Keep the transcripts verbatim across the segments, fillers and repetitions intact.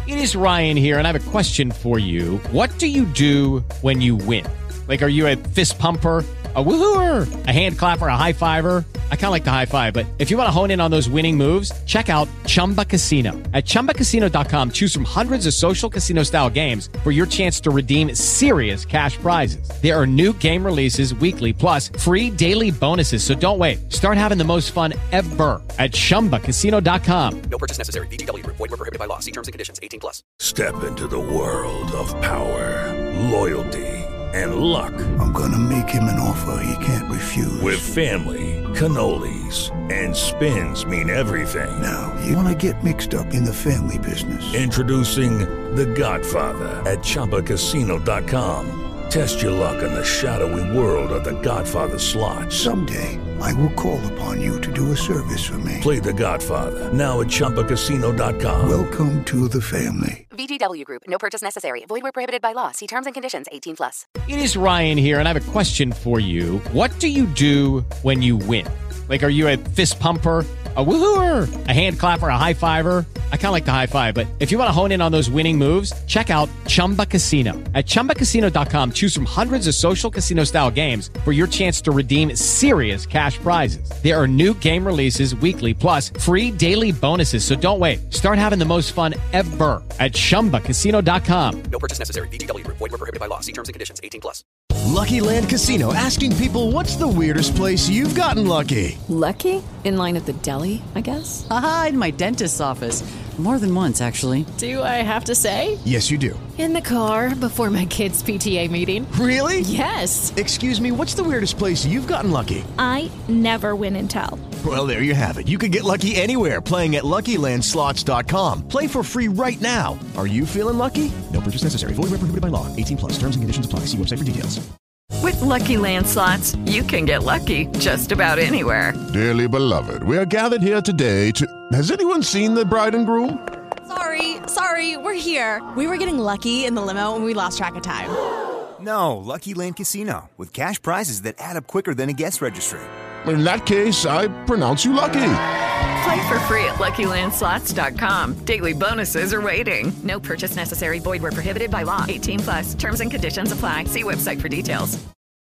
It is Ryan here, and I have a question for you. What do you do when you win? Like, are you a fist pumper, a woohooer, a hand clapper, a high fiver? I kind of like the high five, but if you want to hone in on those winning moves, check out Chumba Casino. At chumba casino dot com, choose from hundreds of social casino style games for your chance to redeem serious cash prizes. There are new game releases weekly, plus free daily bonuses. So don't wait. Start having the most fun ever at chumba casino dot com. No purchase necessary. V G W Group. Void where prohibited by law. See terms and conditions. eighteen plus. Step into the world of power, loyalty, and luck. I'm gonna make him an offer he can't refuse. With family, cannolis, and spins mean everything. Now, you wanna get mixed up in the family business. Introducing The Godfather at chumba casino dot com. Test your luck in the shadowy world of The Godfather slot. Someday, I will call upon you to do a service for me. Play The Godfather, now at chumba casino dot com. Welcome to the family. V G W Group. No purchase necessary. Void where prohibited by law. See terms and conditions. eighteen plus. It is Ryan here, and I have a question for you. What do you do when you win? Like, are you a fist pumper, a woohooer, a hand clapper, a high fiver? I kind of like the high five, but if you want to hone in on those winning moves, check out Chumba Casino. At chumba casino dot com, choose from hundreds of social casino style games for your chance to redeem serious cash prizes. There are new game releases weekly, plus free daily bonuses. So don't wait. Start having the most fun ever at chumba casino dot com. No purchase necessary. V G W Group. Void where prohibited by law. See terms and conditions. eighteen plus. Lucky Land Casino, asking people, what's the weirdest place you've gotten lucky? Lucky? In line at the deli, I guess? Aha, in my dentist's office. More than once, actually. Do I have to say? Yes, you do. In the car before my kids' P T A meeting. Really? Yes. Excuse me, what's the weirdest place you've gotten lucky? I never win and tell. Well, there you have it. You can get lucky anywhere, playing at lucky land slots dot com. Play for free right now. Are you feeling lucky? No purchase necessary. Void where prohibited by law. eighteen plus. Terms and conditions apply. See website for details. With Lucky Land Slots, you can get lucky just about anywhere. Dearly beloved, we are gathered here today to... Has anyone seen the bride and groom? Sorry, sorry, we're here. We were getting lucky in the limo and we lost track of time. No, Lucky Land Casino, with cash prizes that add up quicker than a guest registry. In that case, I pronounce you lucky. Play for free at lucky land slots dot com. Daily bonuses are waiting. No purchase necessary. Void where prohibited by law. eighteen plus. Terms and conditions apply. See website for details.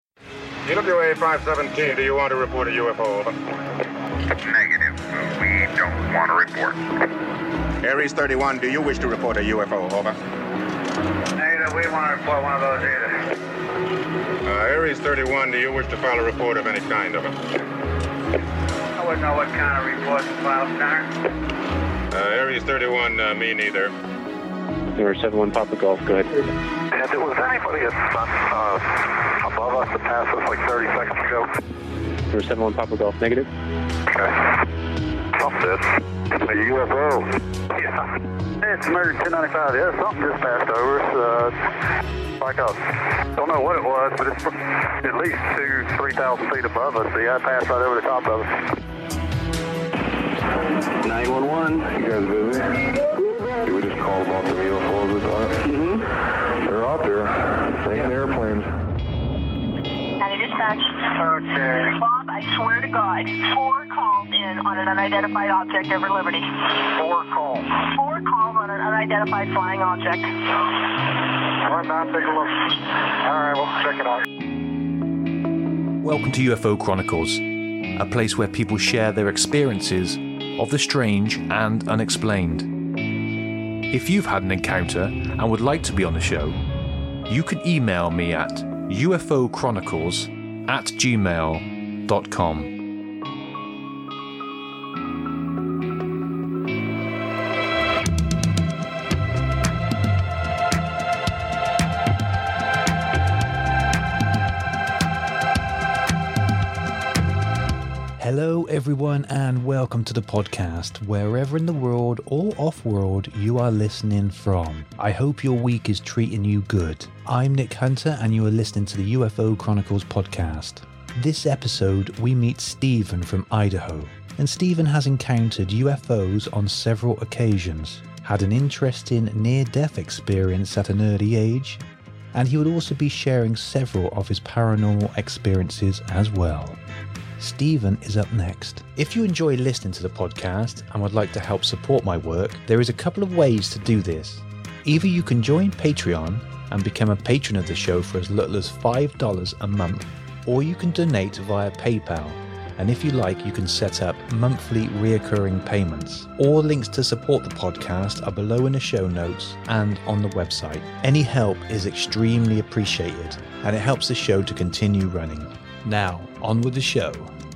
U W A five seventeen, do you want to report a U F O? Negative. We don't want to report. Aries thirty-one, do you wish to report a U F O? Over. Negative. We want to report one of those either. Uh, Aries thirty-one, do you wish to file a report of any kind? Over. I wouldn't know what kind of report to file, Connor. Uh, Aries thirty-one, uh, me neither. Zero seven one Papa Golf, go ahead. Yeah, there was anybody uh, above us that passed us like thirty seconds ago. Zero seven one Papa Golf, negative. Okay. Something this. A U F O. Yeah. It's American ten ninety-five. Yeah, something just passed over us. Uh, like a, don't know what it was, but it's at least two, three thousand feet above us. So yeah, it passed right over the top of us. nine one one. You guys busy? Did we just call about the U F Os we thought? Mm-hmm. They're out there. Taking airplanes. County Dispatch. Okay. Bob, I swear to God, four calls in on an unidentified object over Liberty. Four calls. Four calls on an unidentified flying object. All right, now take a look. All right, we'll check it out. Welcome to U F O Chronicles, a place where people share their experiences of the strange and unexplained. If you've had an encounter and would like to be on the show, you can email me at ufochronicles at gmail dot com. Hello everyone and welcome to the podcast, wherever in the world or off-world you are listening from. I hope your week is treating you good. I'm Nick Hunter and you are listening to the U F O Chronicles podcast. This episode we meet Stephen from Idaho, and Stephen has encountered U F Os on several occasions, had an interesting near-death experience at an early age, and he would also be sharing several of his paranormal experiences as well. Stephen is up next. If you enjoy listening to the podcast and would like to help support my work, there is a couple of ways to do this. Either you can join Patreon and become a patron of the show for as little as five dollars a month, or you can donate via PayPal. And if you like, you can set up monthly reoccurring payments. All links to support the podcast are below in the show notes and on the website. Any help is extremely appreciated, and it helps the show to continue running. Now, on with the show.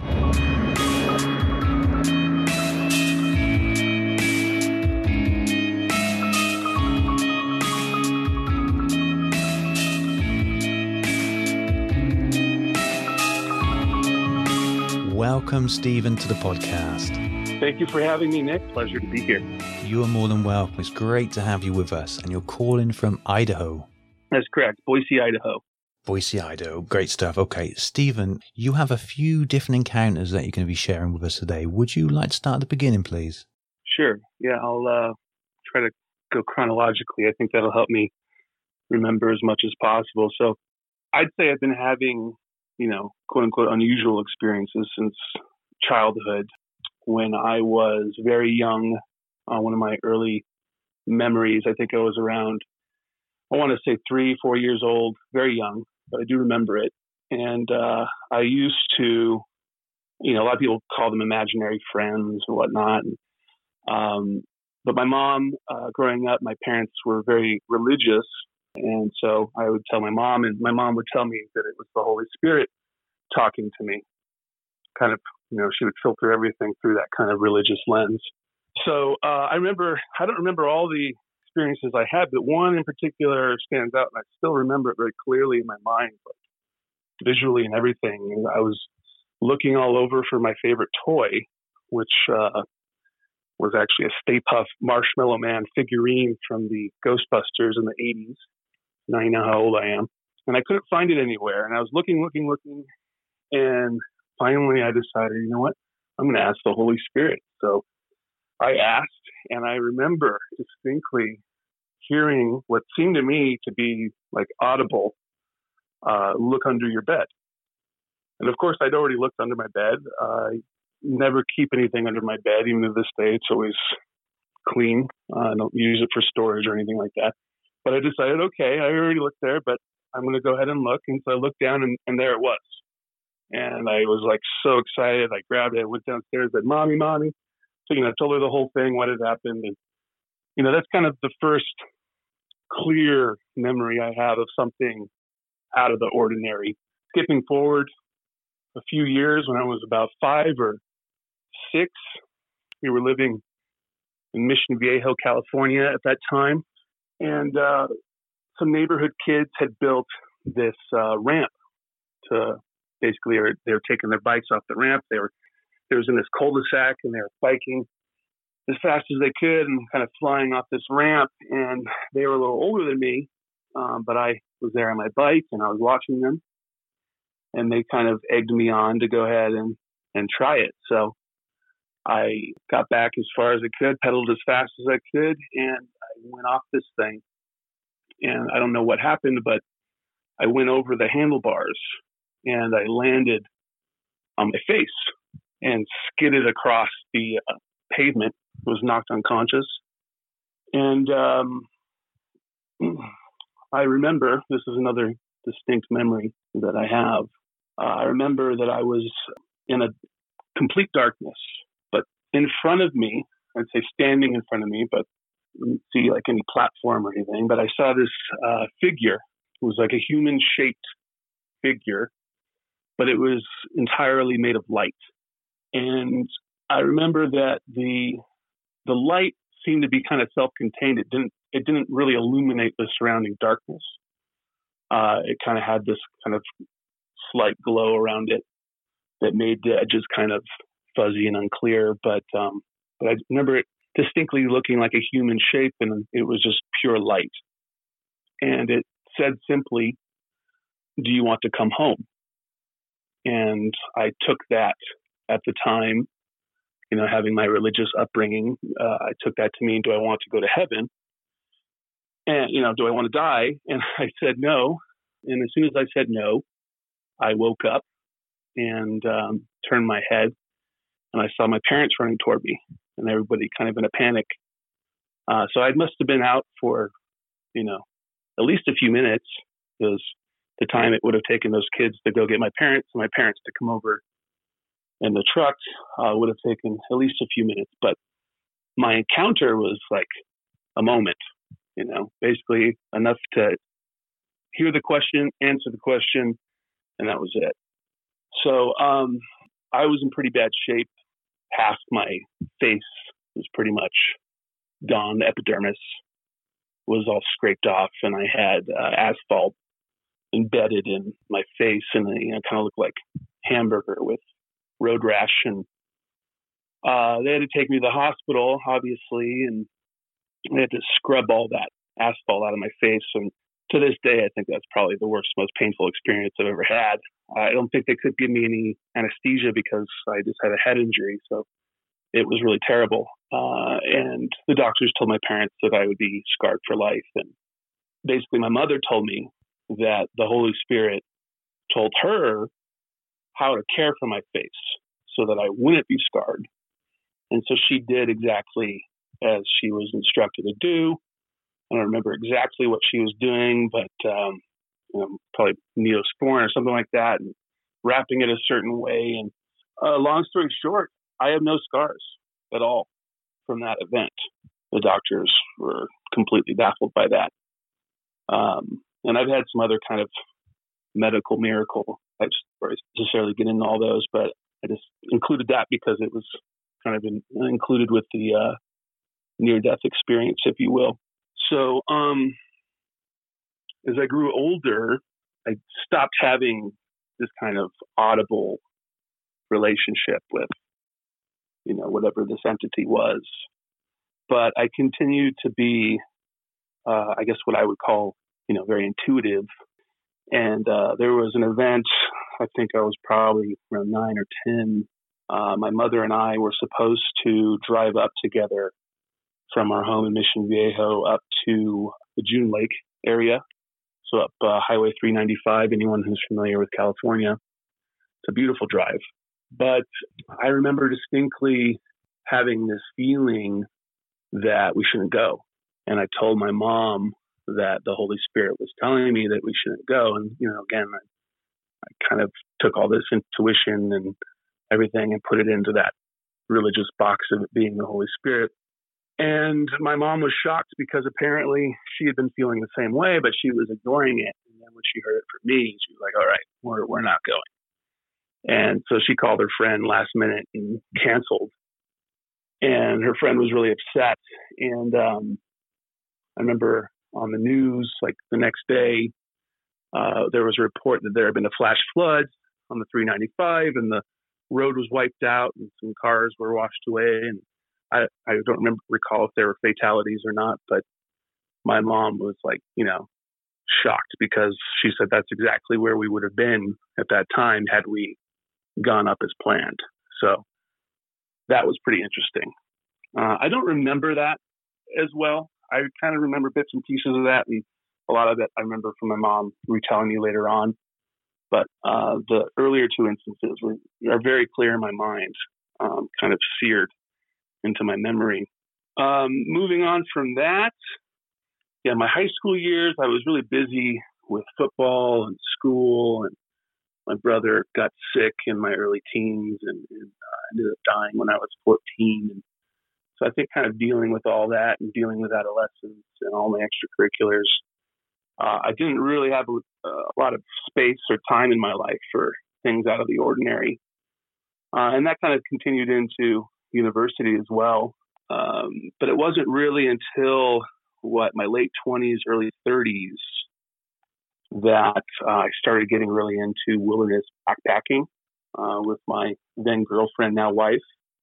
Welcome, Stephen, to the podcast. Thank you for having me, Nick. Pleasure to be here. You are more than welcome. It's great to have you with us, and you're calling from Idaho. That's correct. Boise, Idaho. Boise, Idaho. Great stuff. Okay, Stephen, you have a few different encounters that you're going to be sharing with us today. Would you like to start at the beginning, please? Sure. Yeah, I'll uh, try to go chronologically. I think that'll help me remember as much as possible. So I'd say I've been having, you know, quote unquote, unusual experiences since childhood. When I was very young, uh, one of my early memories, I think I was around, I want to say three, four years old, very young, but I do remember it. And uh, I used to, you know, a lot of people call them imaginary friends and whatnot. And, um, but my mom, uh, growing up, my parents were very religious. And so I would tell my mom, and my mom would tell me that it was the Holy Spirit talking to me. Kind of, you know, she would filter everything through that kind of religious lens. So uh, I remember, I don't remember all the experiences I had, but one in particular stands out, and I still remember it very clearly in my mind, like visually and everything. I was looking all over for my favorite toy, which uh, was actually a Stay Puft Marshmallow Man figurine from the Ghostbusters in the eighties. Now you know how old I am. And I couldn't find it anywhere. And I was looking, looking, looking. And finally I decided, you know what? I'm going to ask the Holy Spirit. So I asked, and I remember distinctly hearing what seemed to me to be like audible, uh, look under your bed. And of course, I'd already looked under my bed. Uh, I never keep anything under my bed. Even to this day, it's always clean. Uh, I don't use it for storage or anything like that. But I decided, okay, I already looked there, but I'm going to go ahead and look. And so I looked down, and, and there it was. And I was like so excited. I grabbed it, I went downstairs, said, Mommy, Mommy. So, you know, I told her the whole thing, what had happened. And, you know, that's kind of the first clear memory I have of something out of the ordinary. Skipping forward a few years, when I was about five or six, we were living in Mission Viejo, California at that time. And uh, some neighborhood kids had built this uh, ramp to basically, they were taking their bikes off the ramp. They were, they was in this cul-de-sac, and they were biking as fast as they could and kind of flying off this ramp. And they were a little older than me, um, but I was there on my bike, and I was watching them. And they kind of egged me on to go ahead and, and try it. So I got back as far as I could, pedaled as fast as I could, and I went off this thing. And I don't know what happened, but I went over the handlebars, and I landed on my face and skidded across the uh, pavement, was knocked unconscious. And um, I remember, this is another distinct memory that I have. Uh, I remember that I was in a complete darkness, but in front of me, I'd say standing in front of me, but I didn't see like any platform or anything, but I saw this uh, figure. It was like a human-shaped figure, but it was entirely made of light. And I remember that the the light seemed to be kind of self-contained. It didn't it didn't really illuminate the surrounding darkness. Uh, it kind of had this kind of slight glow around it that made the edges kind of fuzzy and unclear. But um, but I remember it distinctly looking like a human shape, and it was just pure light. And it said simply, "Do you want to come home?" And I took that at the time, you know, having my religious upbringing, uh, I took that to mean, do I want to go to heaven? And, you know, do I want to die? And I said no. And as soon as I said no, I woke up and um, turned my head, and I saw my parents running toward me, and everybody kind of in a panic. Uh, so I must have been out for you know, at least a few minutes, because the time it would have taken those kids to go get my parents and my parents to come over in the truck uh, would have taken at least a few minutes. But my encounter was like a moment, you know, basically enough to hear the question, answer the question, and that was it. So um, I was in pretty bad shape. Half my face was pretty much gone. The epidermis was all scraped off, and I had uh, asphalt embedded in my face, and it, you know, kind of looked like hamburger with road rash. And uh, they had to take me to the hospital, obviously, and they had to scrub all that asphalt out of my face. And to this day, I think that's probably the worst, most painful experience I've ever had. I don't think they could give me any anesthesia because I just had a head injury. So it was really terrible. Uh, and the doctors told my parents that I would be scarred for life. And basically my mother told me that the Holy Spirit told her how to care for my face so that I wouldn't be scarred. And so she did exactly as she was instructed to do. I don't remember exactly what she was doing, but um, you know, probably Neosporin or something like that, and wrapping it a certain way. And uh, long story short, I have no scars at all from that event. The doctors were completely baffled by that. Um, and I've had some other kind of medical miracle type stories. Necessarily get into all those, but I just included that because it was kind of in, included with the uh, near-death experience, if you will. So um, as I grew older, I stopped having this kind of audible relationship with, you know, whatever this entity was. But I continued to be, uh, I guess what I would call, you know, very intuitive. And uh, there was an event, I think I was probably around nine or ten. Uh, my mother and I were supposed to drive up together from our home in Mission Viejo up to the June Lake area. So up uh, Highway three ninety-five, anyone who's familiar with California. It's a beautiful drive. But I remember distinctly having this feeling that we shouldn't go. And I told my mom that the Holy Spirit was telling me that we shouldn't go. And, you know, again, I, I kind of took all this intuition and everything and put it into that religious box of it being the Holy Spirit. And my mom was shocked because apparently she had been feeling the same way, but she was ignoring it. And then when she heard it from me, she was like, all right, we're, we're not going. And so she called her friend last minute and canceled. And her friend was really upset. And um, I remember on the news, like the next day, uh, there was a report that there had been a flash flood on the three ninety-five and the road was wiped out and some cars were washed away. And I, I don't remember recall if there were fatalities or not, but my mom was like, you know, shocked because she said that's exactly where we would have been at that time had we gone up as planned. So that was pretty interesting. Uh, I don't remember that as well. I kind of remember bits and pieces of that, and a lot of it I remember from my mom retelling me later on. But uh, the earlier two instances were are very clear in my mind, um, kind of seared into my memory. Um, moving on from that, yeah, my high school years, I was really busy with football and school, and my brother got sick in my early teens and, and uh, ended up dying when I was fourteen. And so I think kind of dealing with all that and dealing with adolescence and all my extracurriculars, uh, I didn't really have a, a lot of space or time in my life for things out of the ordinary. Uh, and that kind of continued into university as well. Um, but it wasn't really until what my late twenties, early thirties that uh, I started getting really into wilderness backpacking uh, with my then girlfriend, now wife.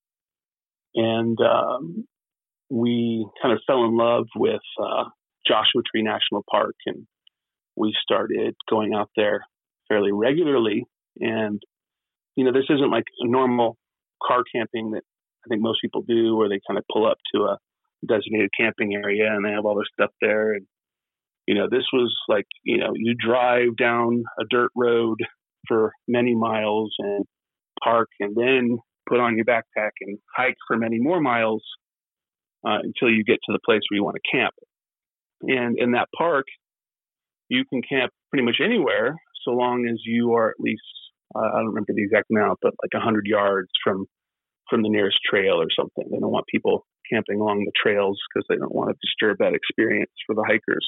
And um, we kind of fell in love with uh, Joshua Tree National Park, and we started going out there fairly regularly. And, you know, this isn't like a normal car camping that I think most people do, where they kind of pull up to a designated camping area and they have all their stuff there. And, you know, this was like, you know, you drive down a dirt road for many miles and park and then put on your backpack and hike for many more miles uh, until you get to the place where you want to camp. And in that park, you can camp pretty much anywhere so long as you are at least, uh, I don't remember the exact amount, but like one hundred yards from, from the nearest trail or something. They don't want people camping along the trails because they don't want to disturb that experience for the hikers.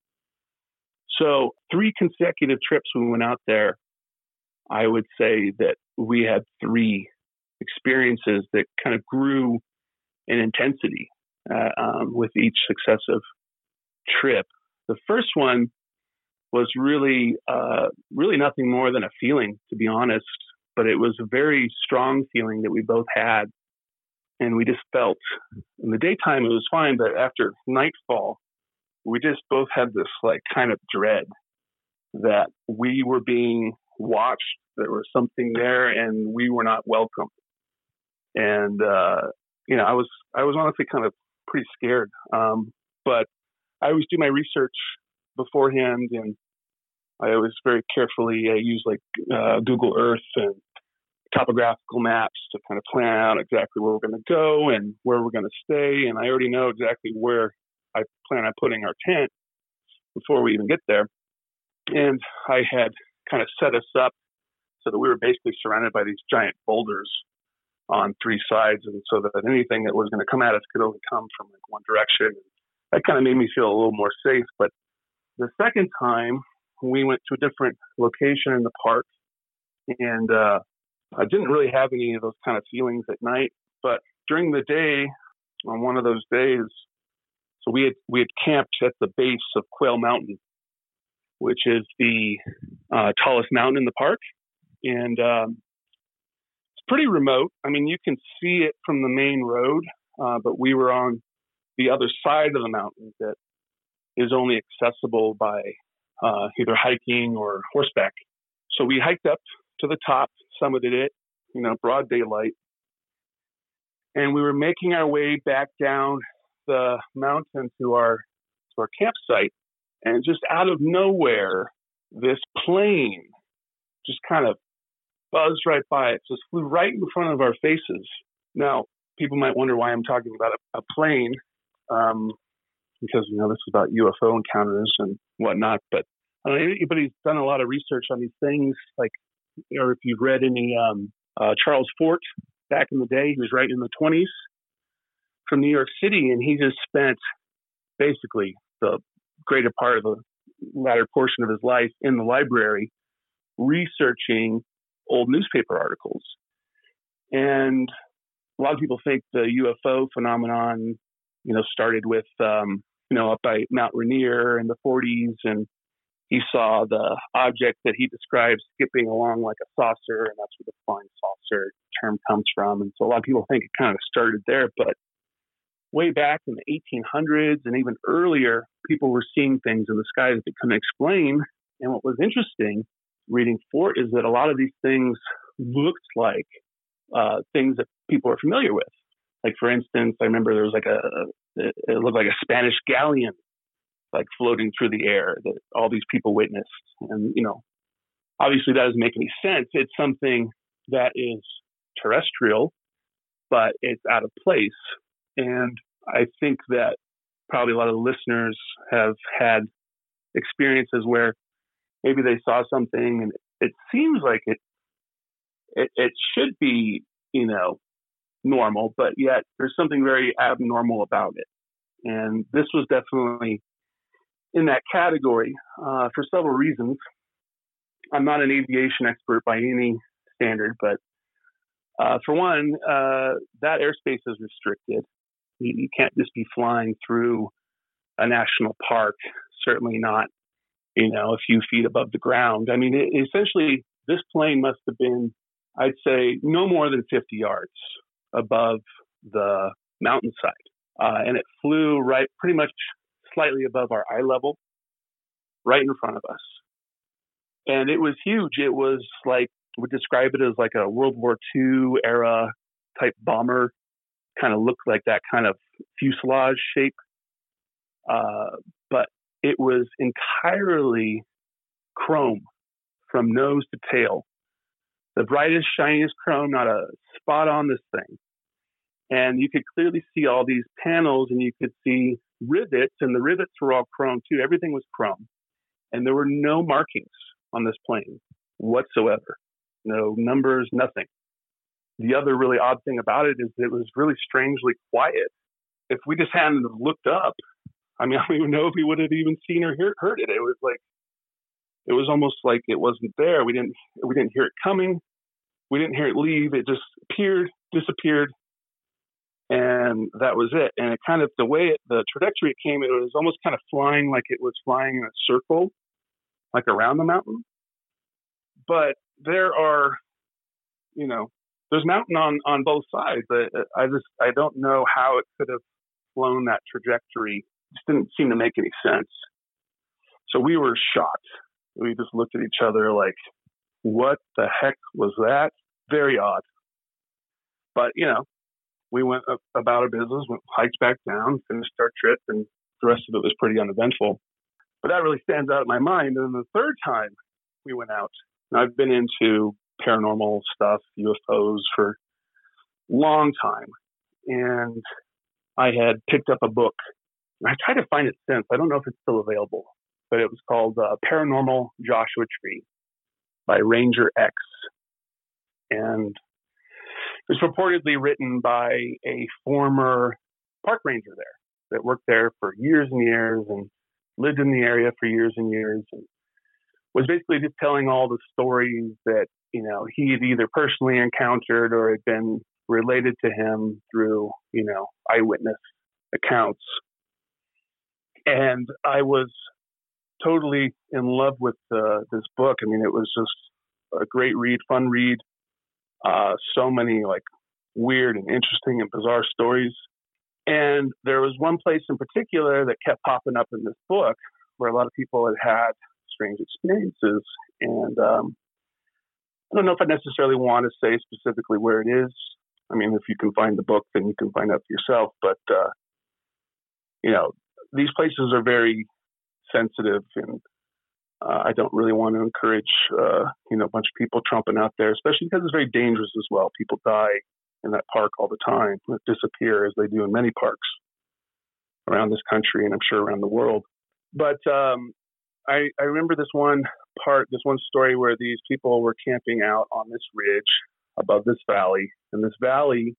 So three consecutive trips when we went out there, I would say that we had three experiences that kind of grew in intensity uh, um, with each successive trip. The first one was really, uh, really nothing more than a feeling, to be honest, but it was a very strong feeling that we both had. And we just felt in the daytime, it was fine, but after nightfall, we just both had this like kind of dread that we were being watched. There was something there and we were not welcome. And, uh, you know, I was, I was honestly kind of pretty scared. Um, but I always do my research beforehand, and I always very carefully uh, use like uh, Google Earth and topographical maps to kind of plan out exactly where we're going to go and where we're going to stay. And I already know exactly where I plan on putting our tent before we even get there. And I had kind of set us up so that we were basically surrounded by these giant boulders on three sides. And so that anything that was going to come at us could only come from like one direction. That kind of made me feel a little more safe. But the second time we went to a different location in the park, and uh, I didn't really have any of those kind of feelings at night. But during the day, on one of those days, so we had we had camped at the base of Quail Mountain, which is the uh, tallest mountain in the park, and um, it's pretty remote. I mean, you can see it from the main road, uh, but we were on the other side of the mountain that is only accessible by uh, either hiking or horseback. So we hiked up to the top, summited it, you know, broad daylight, and we were making our way back down the mountain to our to our campsite, and just out of nowhere, this plane just kind of buzzed right by. It just flew right in front of our faces. Now, people might wonder why I'm talking about a, a plane, um, because you know this is about U F O encounters and whatnot. But I don't know, anybody's done a lot of research on these things, like, or if you've read any um, uh, Charles Fort back in the day, he was writing in the twenties from New York City, and he just spent basically the greater part of the latter portion of his life in the library researching old newspaper articles. And a lot of people think the U F O phenomenon, you know, started with, um, you know, up by Mount Rainier in the forties, and he saw the object that he describes skipping along like a saucer, and that's where the flying saucer term comes from. And so a lot of people think it kind of started there, but way back in the eighteen hundreds and even earlier, people were seeing things in the sky that they couldn't explain. And what was interesting reading Fort is that a lot of these things looked like uh, things that people are familiar with. Like, for instance, I remember there was like a, it looked like a Spanish galleon, like floating through the air that all these people witnessed. And, you know, obviously that doesn't make any sense. It's something that is terrestrial, but it's out of place. And I think that probably a lot of the listeners have had experiences where maybe they saw something and it seems like it, it, it should be, you know, normal, but yet there's something very abnormal about it. And this was definitely in that category uh, for several reasons. I'm not an aviation expert by any standard, but uh, for one, uh, that airspace is restricted. You, you can't just be flying through a national park, certainly not, you know, a few feet above the ground. I mean, it, essentially, this plane must have been, I'd say, no more than fifty yards above the mountainside. Uh, and it flew right pretty much slightly above our eye level, right in front of us. And it was huge. It was like, would describe it as like a World War Two era type bomber, kind of looked like that kind of fuselage shape. Uh, but it was entirely chrome from nose to tail. The brightest, shiniest chrome, not a spot on this thing. And you could clearly see all these panels, and you could see rivets, and the rivets were all chrome too. Everything was chrome. And there were no markings on this plane whatsoever. No numbers, nothing. The other really odd thing about it is that it was really strangely quiet. If we just hadn't looked up, I mean, I don't even know if we would have even seen or hear, heard it. It was like, it was almost like it wasn't there. We didn't, we didn't hear it coming. We didn't hear it leave. It just appeared, disappeared. And that was it. And it kind of, the way it, the trajectory it came, it was almost kind of flying like it was flying in a circle, like around the mountain. But there are, you know, there's mountain on, on both sides. I, I just, I don't know how it could have flown that trajectory. It just didn't seem to make any sense. So we were shocked. We just looked at each other like, what the heck was that? Very odd. But, you know, we went about our business, went hiked back down, finished our trip, and the rest of it was pretty uneventful. But that really stands out in my mind. And then the third time we went out, and I've been into paranormal stuff, U F Os, for a long time. And I had picked up a book. And I tried to find it since. I don't know if it's still available. But it was called uh, Paranormal Joshua Tree by Ranger X. And it was purportedly written by a former park ranger there that worked there for years and years and lived in the area for years and years, and was basically just telling all the stories that, you know, he had either personally encountered or had been related to him through, you know, eyewitness accounts. And I was totally in love with uh, this book. I mean, it was just a great read, fun read. Uh, so many like weird and interesting and bizarre stories. And there was one place in particular that kept popping up in this book where a lot of people had had strange experiences. And um, I don't know if I necessarily want to say specifically where it is. I mean, if you can find the book, then you can find out for yourself. But, uh, you know, these places are very sensitive, and uh, I don't really want to encourage, uh, you know, a bunch of people trumping out there, especially because it's very dangerous as well. People die in that park all the time, disappear, as they do in many parks around this country, and I'm sure around the world. But um, I, I remember this one part, this one story where these people were camping out on this ridge above this valley, and this valley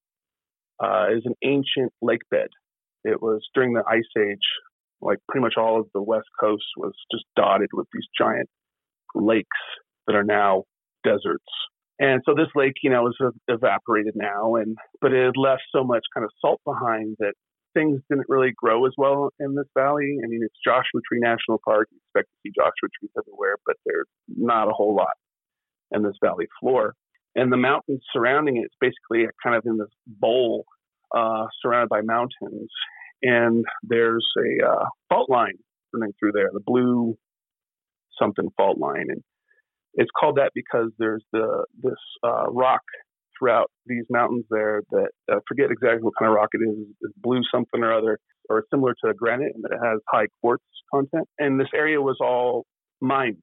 uh, is an ancient lake bed. It was during the Ice Age. Like pretty much all of the West Coast was just dotted with these giant lakes that are now deserts. And so this lake, you know, is evaporated now, and but it had left so much kind of salt behind that things didn't really grow as well in this valley. I mean, it's Joshua Tree National Park. You expect to see Joshua trees everywhere, but there's not a whole lot in this valley floor. And the mountains surrounding it, it's basically kind of in this bowl uh, surrounded by mountains. And there's a uh, fault line running through there, the blue something fault line. And it's called that because there's the this uh, rock throughout these mountains there that I uh, forget exactly what kind of rock it is. It's blue something or other, or similar to granite, and that it has high quartz content. And this area was all mined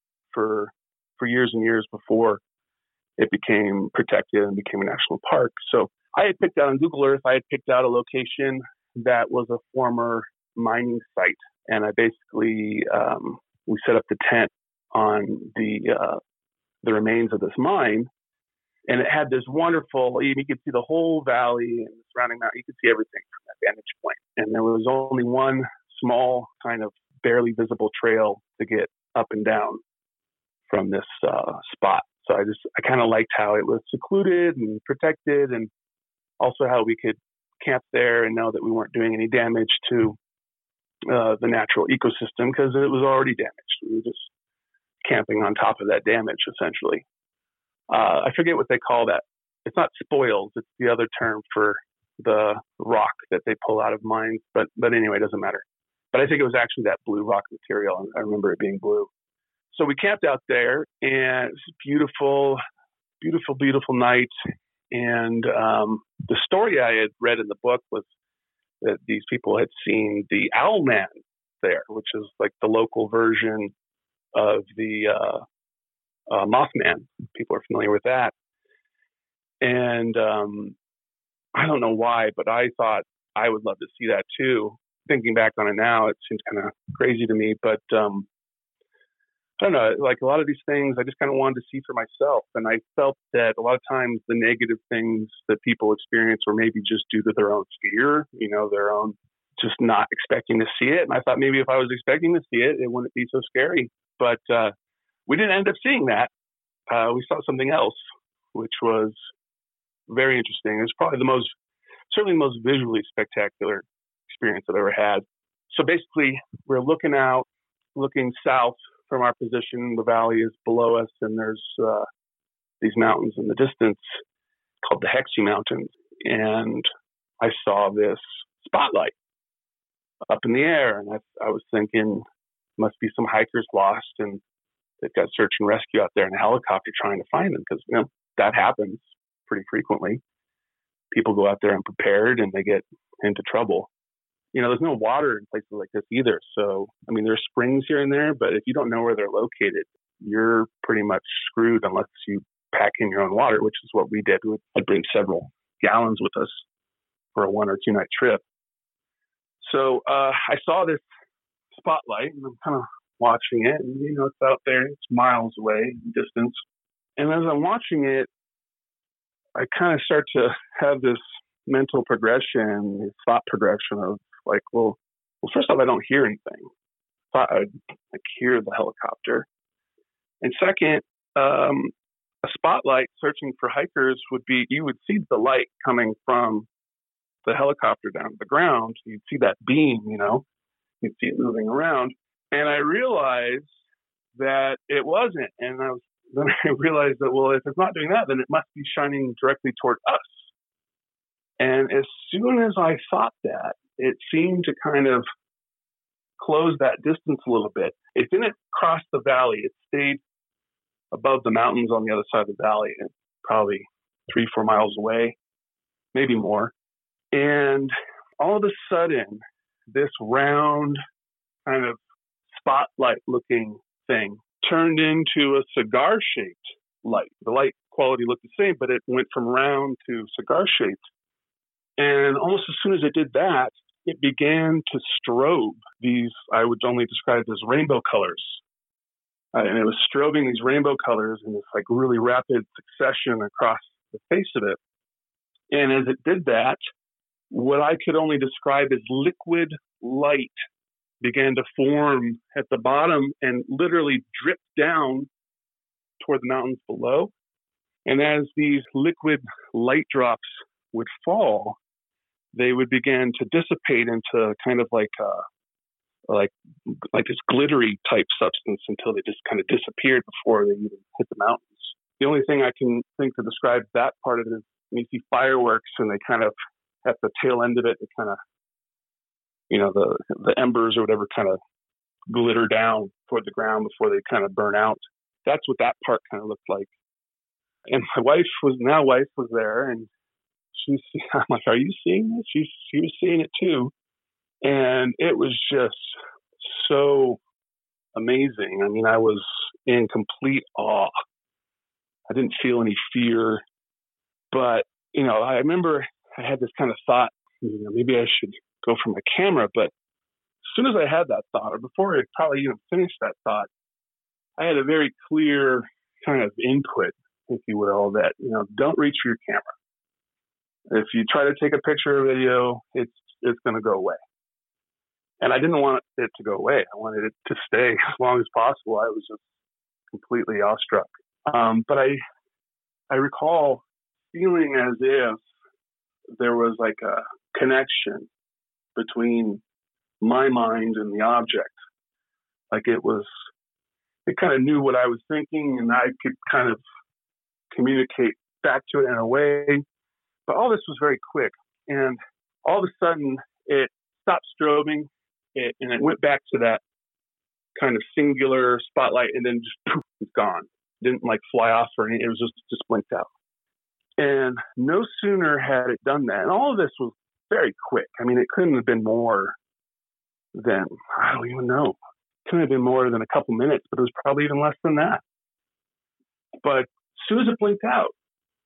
for for years and years before it became protected and became a national park. So I had picked out on Google Earth, I had picked out a location that was a former mining site. And I basically, um, we set up the tent on the uh, the remains of this mine. And it had this wonderful, you could see the whole valley and the surrounding mountain. You could see everything from that vantage point. And there was only one small kind of barely visible trail to get up and down from this uh, spot. So I just, I kind of liked how it was secluded and protected, and also how we could camp there and know that we weren't doing any damage to uh, the natural ecosystem, because it was already damaged. We were just camping on top of that damage, essentially. Uh, I forget what they call that. It's not spoils. It's the other term for the rock that they pull out of mines. But but anyway, it doesn't matter. But I think it was actually that blue rock material. I remember it being blue. So we camped out there, and it was a beautiful, beautiful, beautiful night. And um, the story I had read in the book was that these people had seen the Owl Man there, which is like the local version of the uh, uh, Mothman. People are familiar with that. And um, I don't know why, but I thought I would love to see that too. Thinking back on it now, it seems kind of crazy to me, but um, I don't know, like a lot of these things I just kind of wanted to see for myself. And I felt that a lot of times the negative things that people experience were maybe just due to their own fear, you know, their own just not expecting to see it. And I thought maybe if I was expecting to see it, it wouldn't be so scary. But uh, we didn't end up seeing that. Uh, we saw something else, which was very interesting. It was probably the most, certainly the most visually spectacular experience I've ever had. So basically, we're looking out, looking south from our position. The valley is below us, and there's uh, these mountains in the distance called the Hexie Mountains. And I saw this spotlight up in the air, and I, I was thinking, must be some hikers lost, and they've got search and rescue out there in a helicopter trying to find them, because you know that happens pretty frequently. People go out there unprepared, and they get into trouble. You know, there's no water in places like this either. So, I mean, there's springs here and there, but if you don't know where they're located, you're pretty much screwed unless you pack in your own water, which is what we did. I'd bring several gallons with us for a one or two night trip. So uh, I saw this spotlight, and I'm kind of watching it, and, you know, it's out there, it's miles away in distance. And as I'm watching it, I kind of start to have this mental progression, this thought progression of like, well, well, first off, I don't hear anything. I thought I'd like hear the helicopter. And second, um, a spotlight searching for hikers would be, you would see the light coming from the helicopter down to the ground. You'd see that beam, you know, you'd see it moving around. And I realized that it wasn't. And I was, then I realized that, well, if it's not doing that, then it must be shining directly toward us. And as soon as I thought that, it seemed to kind of close that distance a little bit. It didn't cross the valley. It stayed above the mountains on the other side of the valley, probably three, four miles away, maybe more. And all of a sudden, this round kind of spotlight-looking thing turned into a cigar-shaped light. The light quality looked the same, but it went from round to cigar-shaped. And almost as soon as it did that, it began to strobe these, I would only describe as rainbow colors. Uh, and it was strobing these rainbow colors in this like really rapid succession across the face of it. And as it did that, what I could only describe as liquid light began to form at the bottom and literally drip down toward the mountains below. And as these liquid light drops would fall, they would begin to dissipate into kind of like uh, like like this glittery type substance until they just kind of disappeared before they even hit the mountains. The only thing I can think to describe that part of it is when you see fireworks and they kind of, at the tail end of it, it kind of, you know, the the embers or whatever kind of glitter down toward the ground before they kind of burn out. That's what that part kind of looked like. And my wife was, now wife was there, and she's, I'm like, are you seeing this? She, she was seeing it too. And it was just so amazing. I mean, I was in complete awe. I didn't feel any fear, but, you know, I remember I had this kind of thought, you know, maybe I should go for my camera. But as soon as I had that thought, or before I probably even finished that thought, I had a very clear kind of input, if you will, that, you know, don't reach for your camera. If you try to take a picture or video, it's it's going to go away. And I didn't want it to go away. I wanted it to stay as long as possible. I was just completely awestruck. Um, but I I recall feeling as if there was like a connection between my mind and the object. Like it was, it kind of knew what I was thinking, and I could kind of communicate back to it in a way. But all this was very quick. And all of a sudden, it stopped strobing, it, and it went back to that kind of singular spotlight, and then just poof, it's gone. It didn't like fly off or anything. It was just, just blinked out. And no sooner had it done that, and all of this was very quick. I mean, it couldn't have been more than, I don't even know. It couldn't have been more than a couple minutes, but it was probably even less than that. But as soon as it blinked out,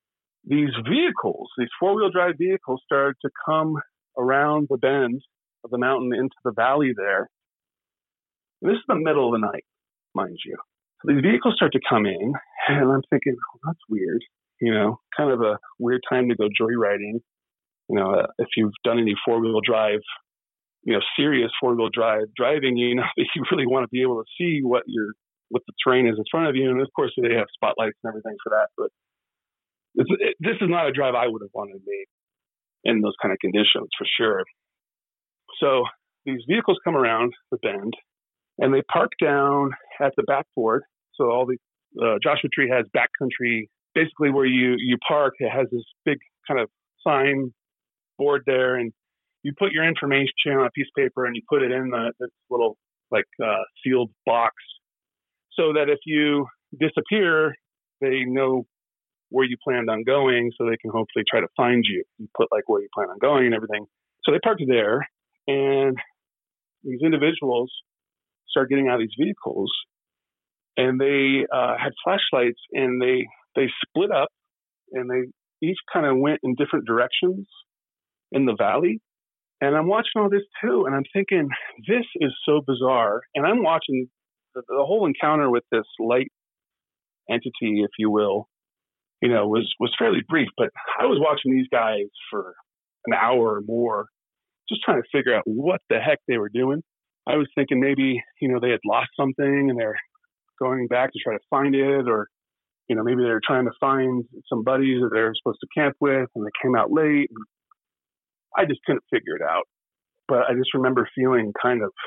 these vehicles, these four-wheel drive vehicles started to come around the bend of the mountain into the valley there. And this is the middle of the night, mind you. So these vehicles start to come in, and I'm thinking, oh, that's weird. You know, kind of a weird time to go joyriding. You know, uh, if you've done any four-wheel drive, you know, serious four-wheel drive driving, you know, that you really want to be able to see what your what the terrain is in front of you. And of course, they have spotlights and everything for that. But it's, it, this is not a drive I would have wanted to make in those kind of conditions, for sure. So these vehicles come around the bend, and they park down at the backboard. So all the uh, Joshua Tree has backcountry, basically where you you park. It has this big kind of sign board there, and you put your information on a piece of paper and you put it in the, this little like uh, sealed box, so that if you disappear, they know where you planned on going, so they can hopefully try to find you. You put like where you plan on going and everything. So they parked there, and these individuals start getting out of these vehicles, and they uh, had flashlights, and they they split up, and they each kind of went in different directions in the valley. And I'm watching all this too, and I'm thinking, this is so bizarre. And I'm watching the, the whole encounter with this light entity, if you will, you know, was, was fairly brief. But I was watching these guys for an hour or more, just trying to figure out what the heck they were doing. I was thinking maybe, you know, they had lost something and they're going back to try to find it, or, you know, maybe they're trying to find some buddies that they're supposed to camp with and they came out late. And I just couldn't figure it out. But I just remember feeling kind of,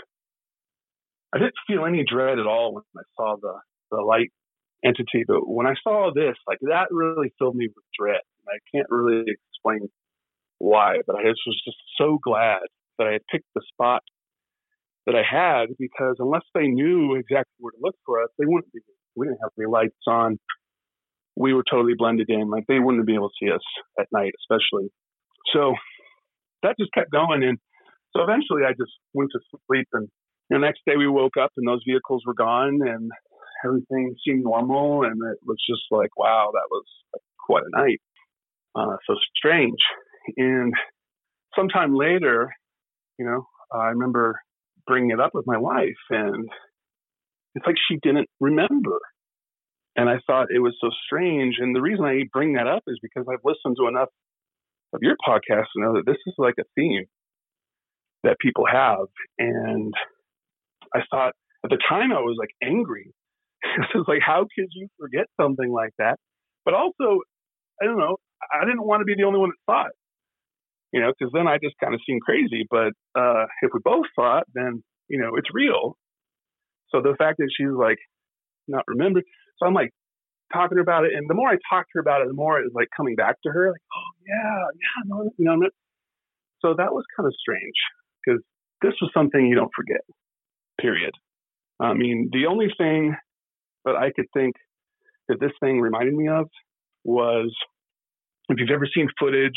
I didn't feel any dread at all when I saw the, the light entity. But when I saw this, like, that really filled me with dread. And I can't really explain why, but I just was just so glad that I had picked the spot that I had, because unless they knew exactly where to look for us, they wouldn't be. We didn't have any lights on. We were totally blended in. Like, they wouldn't be able to see us at night, especially. So that just kept going. And so eventually I just went to sleep, and the next day we woke up and those vehicles were gone and everything seemed normal. And it was just like, wow, that was like quite a night. Uh, so strange. And sometime later, you know, I remember bringing it up with my wife, and it's like she didn't remember. And I thought it was so strange. And the reason I bring that up is because I've listened to enough of your podcast to know that this is like a theme that people have. And I thought at the time I was like angry. It was like, how could you forget something like that? But also, I don't know, I didn't want to be the only one that thought, you know, because then I just kind of seemed crazy. But uh, if we both thought, then, you know, it's real. So the fact that she's like not remembered. So I'm like talking about it. And the more I talked to her about it, the more it was like coming back to her. Like, oh, yeah, yeah, no, you know. So that was kind of strange, because this was something you don't forget, period. I mean, the only thing that I could think that this thing reminded me of was, if you've ever seen footage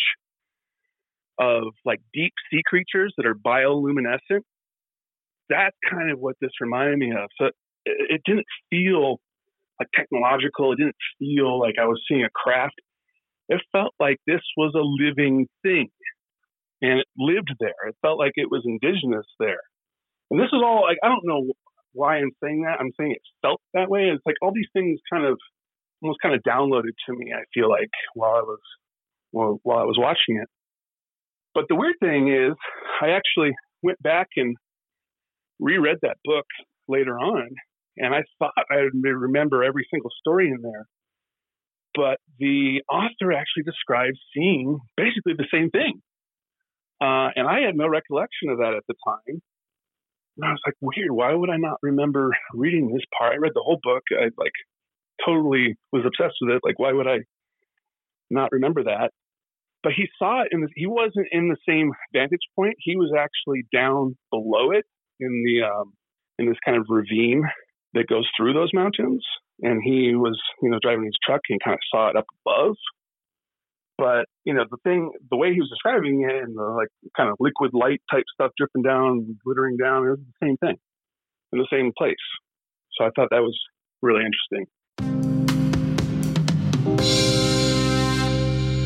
of like deep sea creatures that are bioluminescent, that's kind of what this reminded me of. So it, it didn't feel like technological. It didn't feel like I was seeing a craft. It felt like this was a living thing, and it lived there. It felt like it was indigenous there. And this is all like, I don't know why I'm saying that. I'm saying it felt that way. It's like all these things kind of almost kind of downloaded to me, I feel like, while I was while, while I was watching it. But the weird thing is, I actually went back and reread that book later on, and I thought I would remember every single story in there. But the author actually describes seeing basically the same thing. Uh, and I had no recollection of that at the time. And I was like, weird, why would I not remember reading this part? I read the whole book. I like totally was obsessed with it. Like, why would I not remember that? But he saw it, and he wasn't in the same vantage point. He was actually down below it in the um, in this kind of ravine that goes through those mountains. And he was, you know, driving his truck and kind of saw it up above. But, you know, the thing, the way he was describing it, and the like kind of liquid light type stuff dripping down, glittering down, it was the same thing in the same place. So I thought that was really interesting.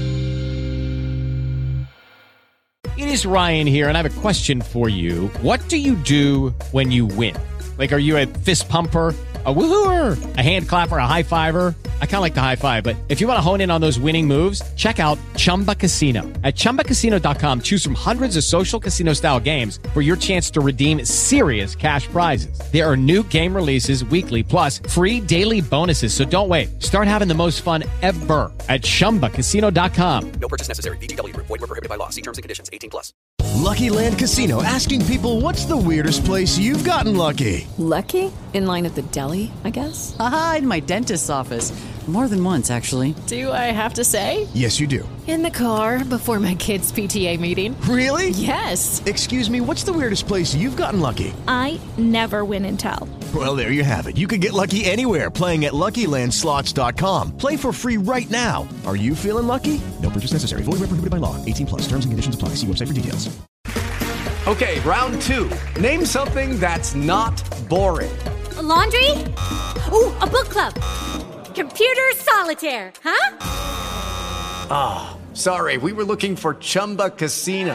It is Ryan here, and I have a question for you. What do you do when you win? Like, are you a fist pumper, a woohooer, a hand clapper, a high fiver? I kind of like the high five, but if you want to hone in on those winning moves, check out Chumba Casino. At chumba casino dot com, choose from hundreds of social casino style games for your chance to redeem serious cash prizes. There are new game releases weekly, plus free daily bonuses. So don't wait. Start having the most fun ever at chumba casino dot com. No purchase necessary. V G W. Void where prohibited by law. See terms and conditions. eighteen plus. Lucky Land Casino, asking people, what's the weirdest place you've gotten lucky? Lucky? In line at the deli, I guess? Aha, in my dentist's office. More than once, actually. Do I have to say? Yes, you do. In the car before my kids' P T A meeting. Really? Yes. Excuse me, what's the weirdest place you've gotten lucky? I never win and tell. Well, there you have it. You can get lucky anywhere, playing at Lucky Land Slots dot com. Play for free right now. Are you feeling lucky? No purchase necessary. Void where prohibited by law. eighteen plus. Terms and conditions apply. See website for details. Okay, round two. Name something that's not boring. A laundry? Ooh, a book club. Computer solitaire, huh? Ah, oh, sorry. We were looking for Chumba Casino.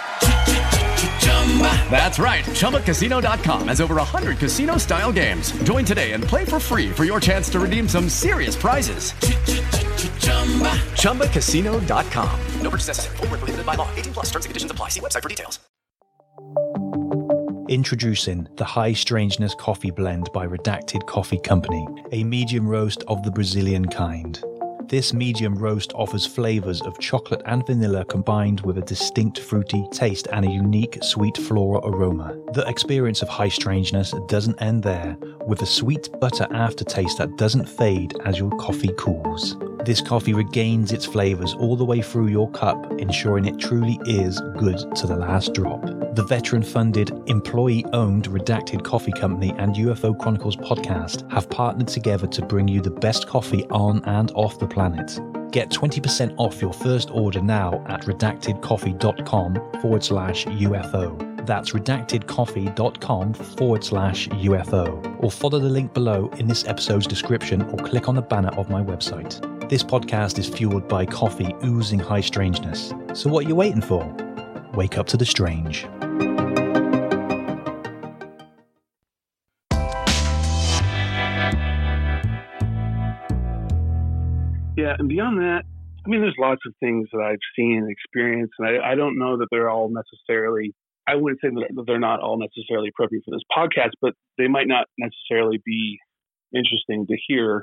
That's right. Chumba Casino dot com has over one hundred casino-style games. Join today and play for free for your chance to redeem some serious prizes. Chumba Casino dot com. No purchase necessary. Void where prohibited by law. eighteen plus. Terms and conditions apply. See website for details. Introducing the High Strangeness Coffee Blend by Redacted Coffee Company, a medium roast of the Brazilian kind. This medium roast offers flavors of chocolate and vanilla combined with a distinct fruity taste and a unique sweet floral aroma. The experience of High Strangeness doesn't end there, with a sweet butter aftertaste that doesn't fade as your coffee cools. This coffee regains its flavors all the way through your cup, ensuring it truly is good to the last drop. The veteran-funded, employee-owned Redacted Coffee Company and U F O Chronicles podcast have partnered together to bring you the best coffee on and off the planet. Get twenty percent off your first order now at redactedcoffee.com forward slash UFO. That's redactedcoffee.com forward slash UFO. Or follow the link below in this episode's description or click on the banner of my website. This podcast is fueled by coffee oozing high strangeness. So what are you waiting for? Wake up to the strange. Yeah, and beyond that, I mean, there's lots of things that I've seen and experienced, and I, I don't know that they're all necessarily, I wouldn't say that they're not all necessarily appropriate for this podcast, but they might not necessarily be interesting to hear.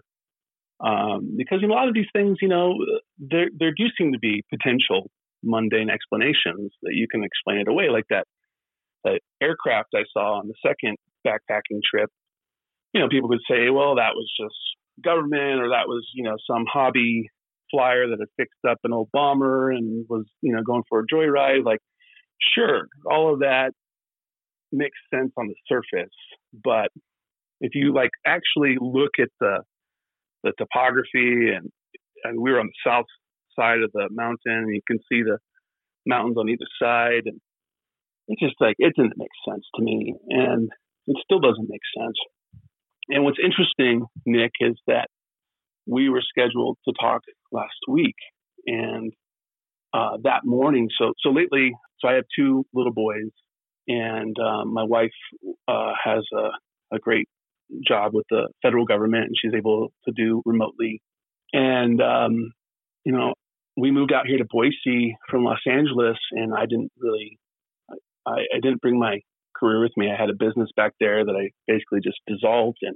Um, because a lot of these things, you know, there there do seem to be potential mundane explanations that you can explain it away, like that, that aircraft I saw on the second backpacking trip. You know, people could say, well, that was just government, or that was, you know, some hobby flyer that had fixed up an old bomber and was, you know, going for a joyride. Like, sure, all of that makes sense on the surface, but if you like actually look at the the topography, and and we were on the south side of the mountain, and you can see the mountains on either side, and it's just like, it didn't make sense to me, and it still doesn't make sense. And what's interesting, Nick, is that we were scheduled to talk last week, and uh, that morning, so so lately, so I have two little boys, and um, my wife uh, has a, a great job with the federal government, and she's able to do remotely. And, um, you know, we moved out here to Boise from Los Angeles, and I didn't really, I, I didn't bring my career with me. I had a business back there that I basically just dissolved. And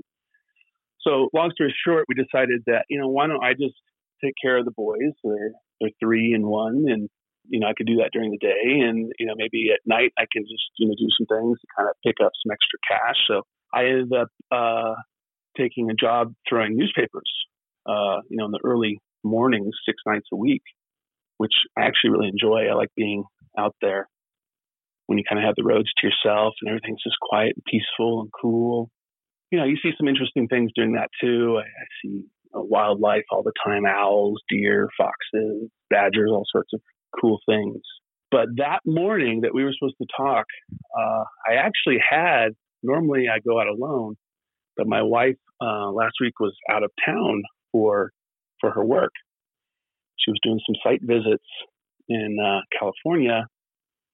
so long story short, we decided that, you know, why don't I just take care of the boys? They're, they're three and one, and, you know, I could do that during the day. And, you know, maybe at night I can just, you know, do some things to kind of pick up some extra cash. So I ended up uh, taking a job throwing newspapers, uh, you know, in the early mornings, six nights a week, which I actually really enjoy. I like being out there when you kind of have the roads to yourself and everything's just quiet and peaceful and cool. You know, you see some interesting things during that too. I, I see uh, wildlife all the time: owls, deer, foxes, badgers, all sorts of cool things. But that morning that we were supposed to talk, uh, I actually had. Normally I go out alone, but my wife uh, last week was out of town for for her work. She was doing some site visits in uh, California,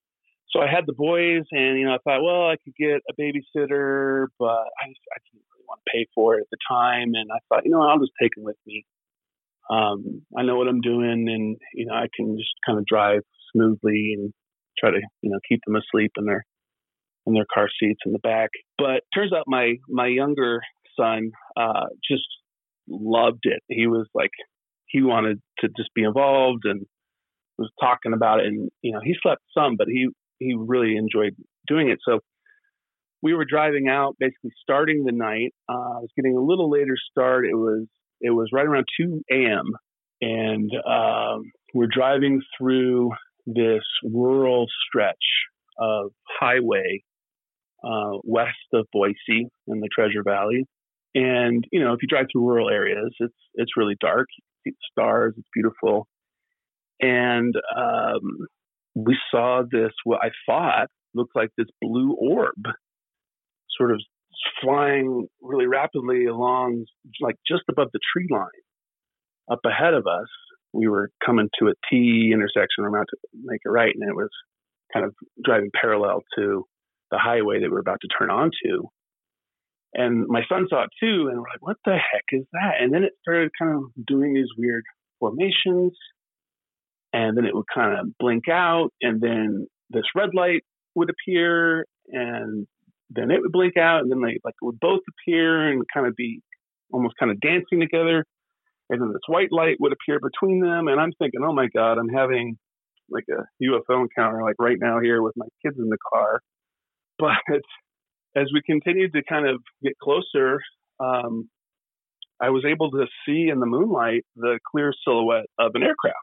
So I had the boys, and, you know, I thought, well, I could get a babysitter, but I, just, I didn't really want to pay for it at the time. And I thought, you know, I'll just take them with me. Um, I know what I'm doing, and, you know, I can just kind of drive smoothly and try to, you know, keep them asleep in their in their car seats in the back. But turns out my my younger son uh, just loved it. He was like, he wanted to just be involved and was talking about it. And, you know, he slept some, but he, he really enjoyed doing it. So we were driving out, basically starting the night. Uh, I was getting a little later start. It was, it was right around two a.m. And um, we're driving through this rural stretch of highway uh, west of Boise in the Treasure Valley. And, you know, if you drive through rural areas, it's it's really dark. You see the stars. It's beautiful. And um, we saw this, what I thought looked like this blue orb sort of flying really rapidly along, like just above the tree line up ahead of us. We were coming to a T intersection. We're about to make a right, and it was kind of driving parallel to the highway that we were about to turn onto. And my son saw it too, and we're like, what the heck is that? And then it started kind of doing these weird formations, and then it would kind of blink out, and then this red light would appear, and then it would blink out, and then they like would both appear and kind of be almost kind of dancing together. And then this white light would appear between them. And I'm thinking, oh my God, I'm having like a U F O encounter like right now here with my kids in the car. But as we continued to kind of get closer, um, I was able to see in the moonlight the clear silhouette of an aircraft.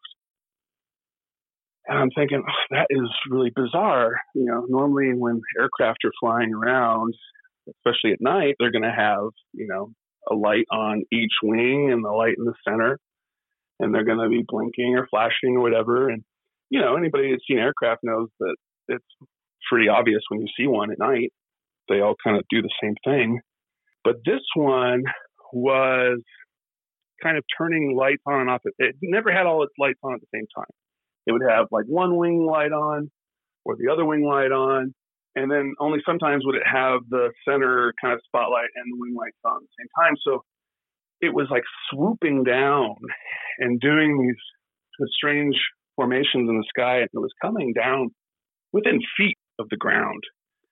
And I'm thinking, oh, that is really bizarre. You know, normally when aircraft are flying around, especially at night, they're going to have, you know, a light on each wing and the light in the center, and they're going to be blinking or flashing or whatever. And, you know, anybody that's seen aircraft knows that it's pretty obvious when you see one at night. They all kind of do the same thing. But this one was kind of turning lights on and off. It never had all its lights on at the same time. It would have like one wing light on or the other wing light on. And then only sometimes would it have the center kind of spotlight and the wing lights on at the same time. So it was like swooping down and doing these strange formations in the sky. And it was coming down within feet of the ground.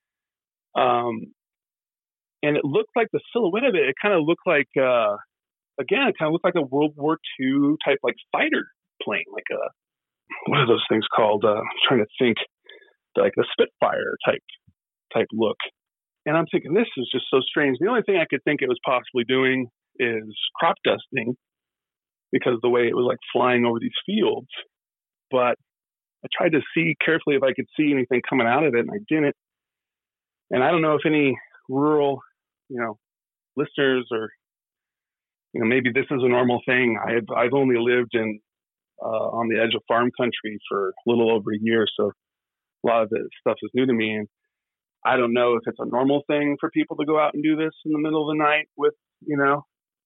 Um, and it looked like the silhouette of it, it kind of looked like, uh, again, it kind of looked like a World War Two type like fighter plane, like a, what are those things called? Uh, I'm trying to think. Like a Spitfire type type look. And I'm thinking, this is just so strange. The only thing I could think it was possibly doing is crop dusting, because of the way it was like flying over these fields. But I tried to see carefully if I could see anything coming out of it, and I didn't. And I don't know if any rural, you know, listeners or, you know, maybe this is a normal thing. I've I've only lived in uh, on the edge of farm country for a little over a year, so a lot of the stuff is new to me, and I don't know if it's a normal thing for people to go out and do this in the middle of the night with, you know,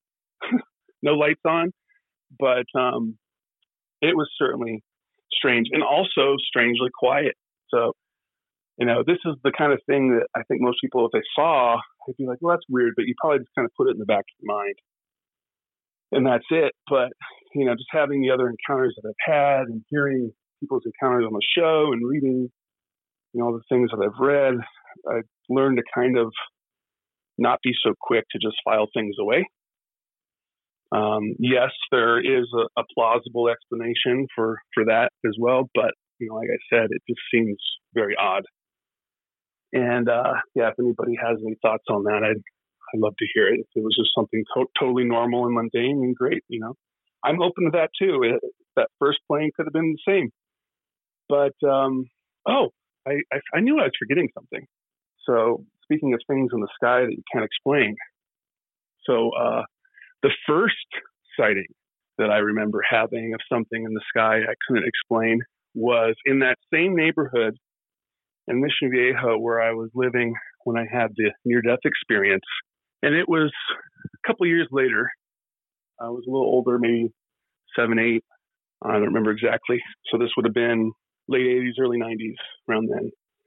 no lights on, but um, it was certainly strange and also strangely quiet. So, you know, this is the kind of thing that I think most people, if they saw, they'd be like, well, that's weird, but you probably just kind of put it in the back of your mind. And that's it. But, you know, just having the other encounters that I've had and hearing people's encounters on the show and reading, you know, all the things that I've read, I've learned to kind of not be so quick to just file things away. Um, yes, there is a, a plausible explanation for, for that as well. But, you know, like I said, it just seems very odd. And, uh, yeah, if anybody has any thoughts on that, I'd, I'd love to hear it. If it was just something to- totally normal and mundane, and great, you know. I'm open to that too. It, that first plane could have been the same. But, um, oh, I, I, I knew I was forgetting something. So speaking of things in the sky that you can't explain. So uh, the first sighting that I remember having of something in the sky I couldn't explain was in that same neighborhood in Mission Viejo where I was living when I had the near-death experience. And it was a couple of years later. I was a little older, maybe seven, eight. I don't remember exactly. So this would have been late eighties, early nineties, around then.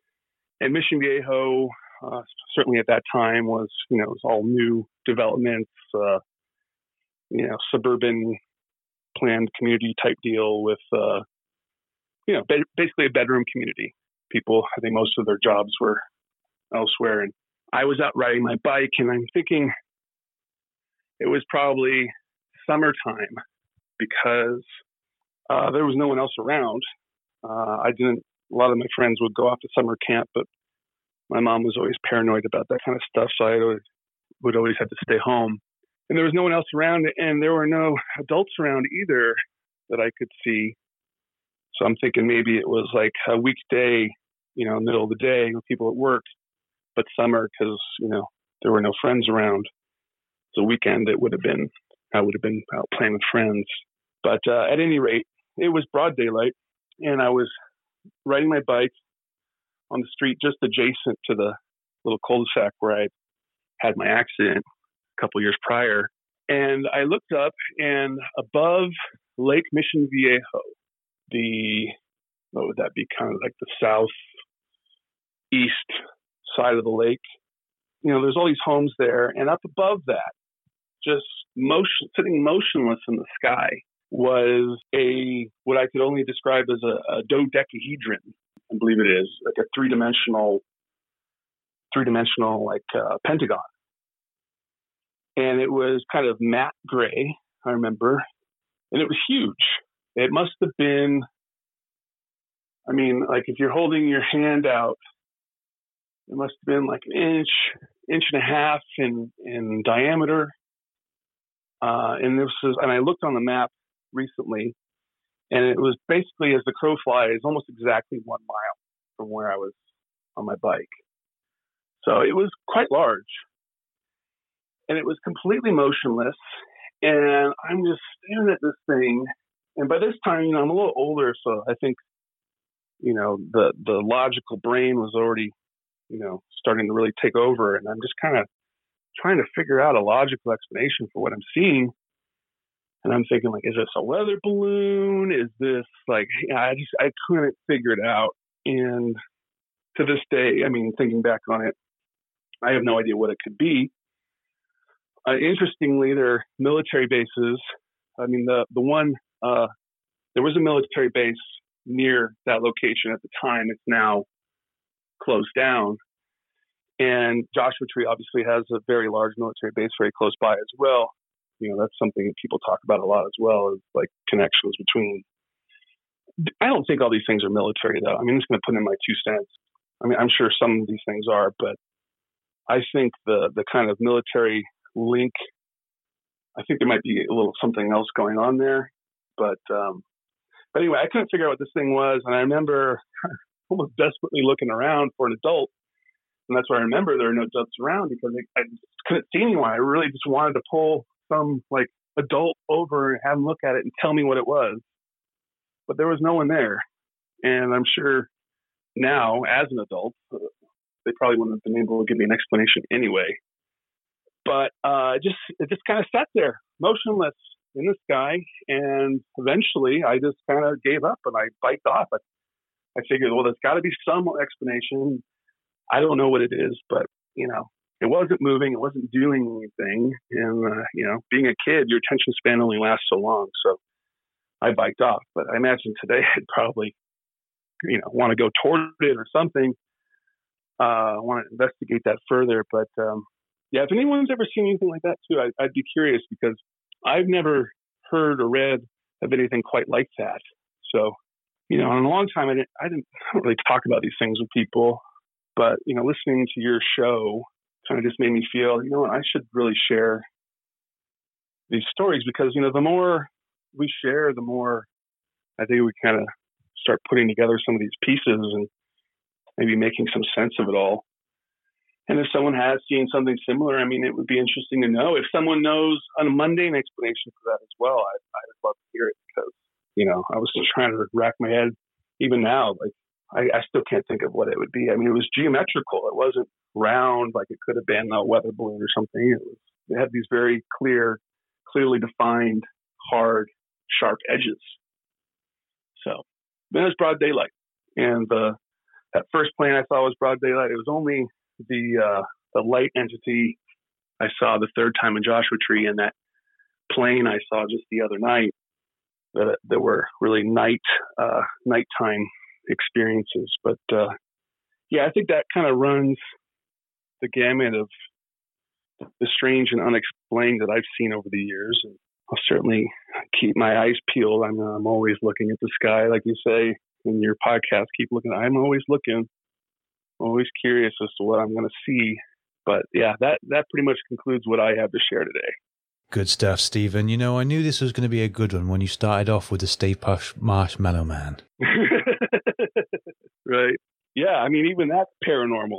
and Mission Viejo, uh, certainly at that time, was, you know, it was all new developments, uh, you know, suburban planned community type deal with, uh, you know, ba- basically a bedroom community. People, I think most of their jobs were elsewhere. And I was out riding my bike, and I'm thinking it was probably summertime because uh, there was no one else around. Uh, I didn't, a lot of my friends would go off to summer camp, but my mom was always paranoid about that kind of stuff. So I would, would always have to stay home. And there was no one else around, and there were no adults around either that I could see. So I'm thinking maybe it was like a weekday, you know, middle of the day with people at work, but summer because, you know, there were no friends around. So weekend, it would have been, I would have been out playing with friends. But uh, at any rate, it was broad daylight, and I was riding my bike on the street just adjacent to the little cul-de-sac where I had my accident a couple years prior. And I looked up, and above Lake Mission Viejo, the, what would that be, kind of like the southeast side of the lake, you know, there's all these homes there. And up above that, just motion, sitting motionless in the sky, was a, what I could only describe as a, a dodecahedron, I believe it is, like a three-dimensional, three-dimensional like uh, pentagon. And it was kind of matte gray, I remember, and it was huge. It must have been, I mean, like if you're holding your hand out, it must have been like an inch, inch and a half in, in diameter. Uh, and this was, and I looked on the map recently, and it was basically, as the crow flies, almost exactly one mile from where I was on my bike. So it was quite large. And it was completely motionless. And I'm just staring at this thing. And by this time, you know, I'm a little older, so I think, you know, the, the logical brain was already, you know, starting to really take over. And I'm just kind of trying to figure out a logical explanation for what I'm seeing. And I'm thinking, like, is this a weather balloon? Is this like, I just, I couldn't figure it out. And to this day, I mean, thinking back on it, I have no idea what it could be. Uh, interestingly, there are military bases. I mean, the, the one, uh, there was a military base near that location at the time. It's now closed down. And Joshua Tree obviously has a very large military base very close by as well. You know, that's something that people talk about a lot as well, is like connections between. I don't think all these things are military, though. I mean, I'm just going to put in my two cents. I mean, I'm sure some of these things are, but I think the the kind of military link, I think there might be a little something else going on there. But, um, but anyway, I couldn't figure out what this thing was. And I remember almost desperately looking around for an adult. And that's why I remember there were no adults around, because I, I just couldn't see anyone. I really just wanted to pull some like adult over and have them look at it and tell me what it was. But there was no one there. And I'm sure now, as an adult, uh, they probably wouldn't have been able to give me an explanation anyway. But uh, just it just kind of sat there, motionless in the sky. And eventually I just kind of gave up and I biked off. I, I figured, well, there's got to be some explanation. I don't know what it is, but, you know, it wasn't moving. It wasn't doing anything. And, uh, you know, being a kid, your attention span only lasts so long. So I biked off. But I imagine today I'd probably, you know, want to go toward it or something. I uh, want to investigate that further. But, um, yeah, if anyone's ever seen anything like that, too, I, I'd be curious, because I've never heard or read of anything quite like that. So, you know, in a long time, I didn't, I didn't I don't really talk about these things with people. But, you know, listening to your show kind of just made me feel, you know what, I should really share these stories, because, you know, the more we share, the more I think we kind of start putting together some of these pieces and maybe making some sense of it all. And if someone has seen something similar, I mean, it would be interesting to know. If someone knows a mundane explanation for that as well, I, I would love to hear it, because, you know, I was just trying to rack my head even now, like, I, I still can't think of what it would be. I mean, it was geometrical. It wasn't round like it could have been a weather balloon or something. It was, it had these very clear, clearly defined, hard, sharp edges. So then it's broad daylight. And the that first plane I saw was broad daylight. It was only the uh, the light entity I saw the third time in Joshua Tree, and that plane I saw just the other night that, that were really night uh, nighttime experiences. But uh, yeah, I think that kind of runs the gamut of the strange and unexplained that I've seen over the years. And I'll certainly keep my eyes peeled. I'm, I'm always looking at the sky, like you say in your podcast. Keep looking. I'm always looking, always curious as to what I'm going to see. But yeah, that, that pretty much concludes what I have to share today. Good stuff, Stephen. You know, I knew this was going to be a good one when you started off with the Stay Puft Marshmallow Man. Right. Yeah, I mean, even that's paranormal.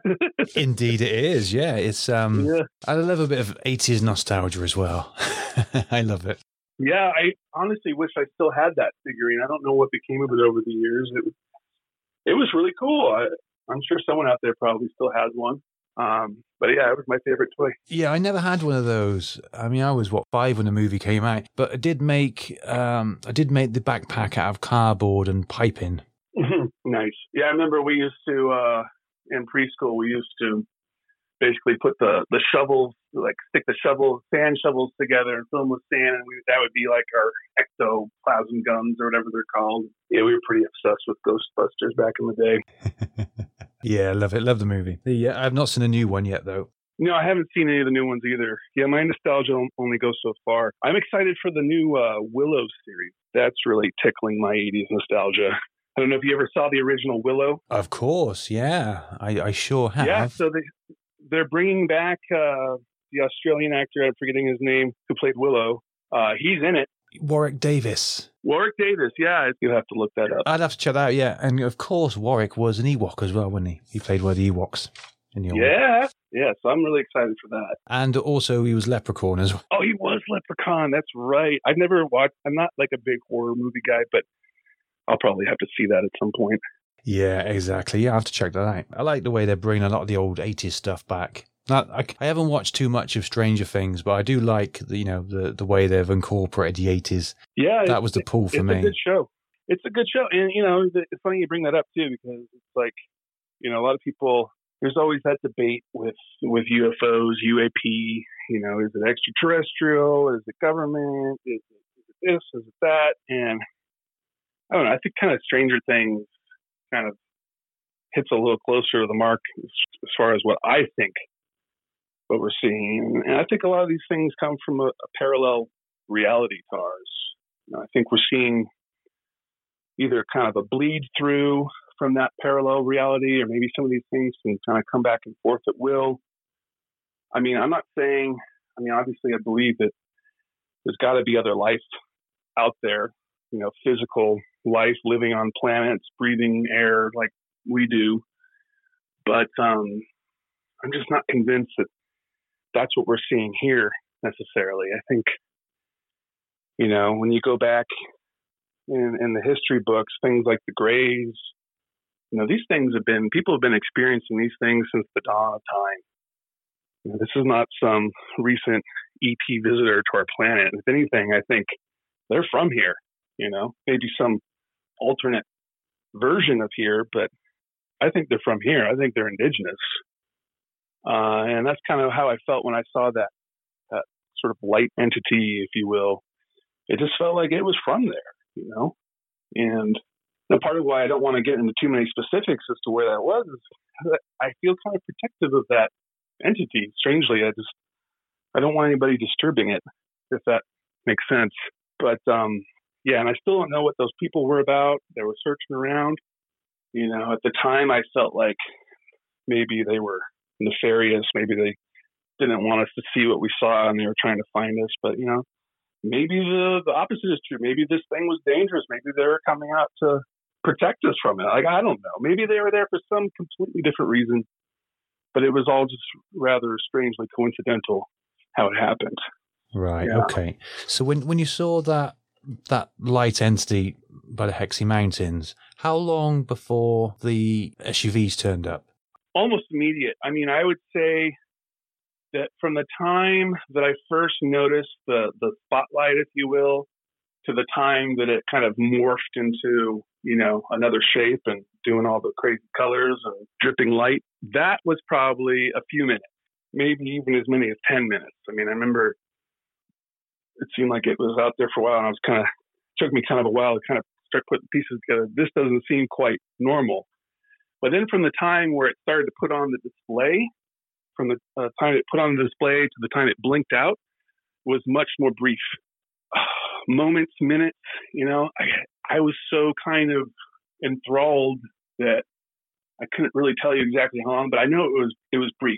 Indeed it is, yeah. It's um, yeah. I love a bit of eighties nostalgia as well. I love it. Yeah, I honestly wish I still had that figurine. I don't know what became of it over the years. It was, it was really cool. I, I'm sure someone out there probably still has one. Um, but yeah, it was my favorite toy. Yeah, I never had one of those. I mean, I was, what, five when the movie came out. But I did make, um, I did make the backpack out of cardboard and piping. Nice. Yeah, I remember we used to, uh, in preschool, we used to basically put the, the shovels, like stick the shovels, sand shovels together and fill them with sand. And we, that would be like our ectoplasm guns or whatever they're called. Yeah, we were pretty obsessed with Ghostbusters back in the day. Yeah, I love it. Love the movie. Yeah, I've not seen a new one yet, though. No, I haven't seen any of the new ones either. Yeah, my nostalgia only goes so far. I'm excited for the new uh, Willow series. That's really tickling my eighties nostalgia. I don't know if you ever saw the original Willow. Of course, yeah. I, I sure have. Yeah, so they, they're bringing back uh, the Australian actor, I'm forgetting his name, who played Willow. Uh, he's in it. Warwick Davis. Warwick Davis, yeah. You'll have to look that up. I'd have to check that out, yeah. And of course, Warwick was an Ewok as well, wasn't he? He played one of the Ewoks. In the old yeah, yeah. So I'm really excited for that. And also, he was Leprechaun as well. Oh, he was Leprechaun. That's right. I've never watched, I'm not like a big horror movie guy, but I'll probably have to see that at some point. Yeah, exactly. Yeah, I have to check that out. I like the way they're bringing a lot of the old eighties stuff back. Now, I, I haven't watched too much of Stranger Things, but I do like the, you know, the, the way they've incorporated the eighties. Yeah, that was the pull for it's me. It's a good show. It's a good show, and you know, it's funny you bring that up too, because it's like, you know, a lot of people. There's always that debate with with U F Os, U A P. You know, is it extraterrestrial? Is it government? Is it, is it this? Is it that? And I don't know. I think kind of Stranger Things kind of hits a little closer to the mark as, as far as what I think. What we're seeing, and I think a lot of these things come from a, a parallel reality to ours. You know, I think we're seeing either kind of a bleed through from that parallel reality, or maybe some of these things can kind of come back and forth at will. I mean, I'm not saying. I mean, obviously, I believe that there's got to be other life out there. You know, physical life living on planets, breathing air like we do. But um, I'm just not convinced that that's what we're seeing here necessarily. I think, you know, when you go back in, in the history books, things like the Greys, you know, these things have been, people have been experiencing these things since the dawn of time. You know, this is not some recent E T visitor to our planet. If anything, I think they're from here, you know, maybe some alternate version of here, but I think they're from here. I think they're indigenous. Uh, and that's kind of how I felt when I saw that, that sort of light entity, if you will. It just felt like it was from there, you know? And you know, part of why I don't want to get into too many specifics as to where that was is that I feel kind of protective of that entity. Strangely, I just, I don't want anybody disturbing it, if that makes sense. But, um, yeah, and I still don't know what those people were about. They were searching around. You know, at the time I felt like maybe they were nefarious. Maybe they didn't want us to see what we saw and they were trying to find us. But, you know, maybe the, the opposite is true. Maybe this thing was dangerous. Maybe they were coming out to protect us from it. Like, I don't know. Maybe they were there for some completely different reason. But it was all just rather strangely coincidental how it happened. Right. Yeah. Okay. So when, when you saw that that light entity by the Hexy Mountains, how long before the S U Vs turned up? Almost immediate. I mean, I would say that from the time that I first noticed the, the spotlight, if you will, to the time that it kind of morphed into, you know, another shape and doing all the crazy colors and dripping light, that was probably a few minutes, maybe even as many as ten minutes. I mean, I remember it seemed like it was out there for a while, and I was kind of, it took me kind of a while to kind of start putting pieces together. This doesn't seem quite normal. But then from the time where it started to put on the display, from the uh, time it put on the display to the time it blinked out, was much more brief. Moments, minutes, you know, I, I was so kind of enthralled that I couldn't really tell you exactly how long, but I know it was it was brief.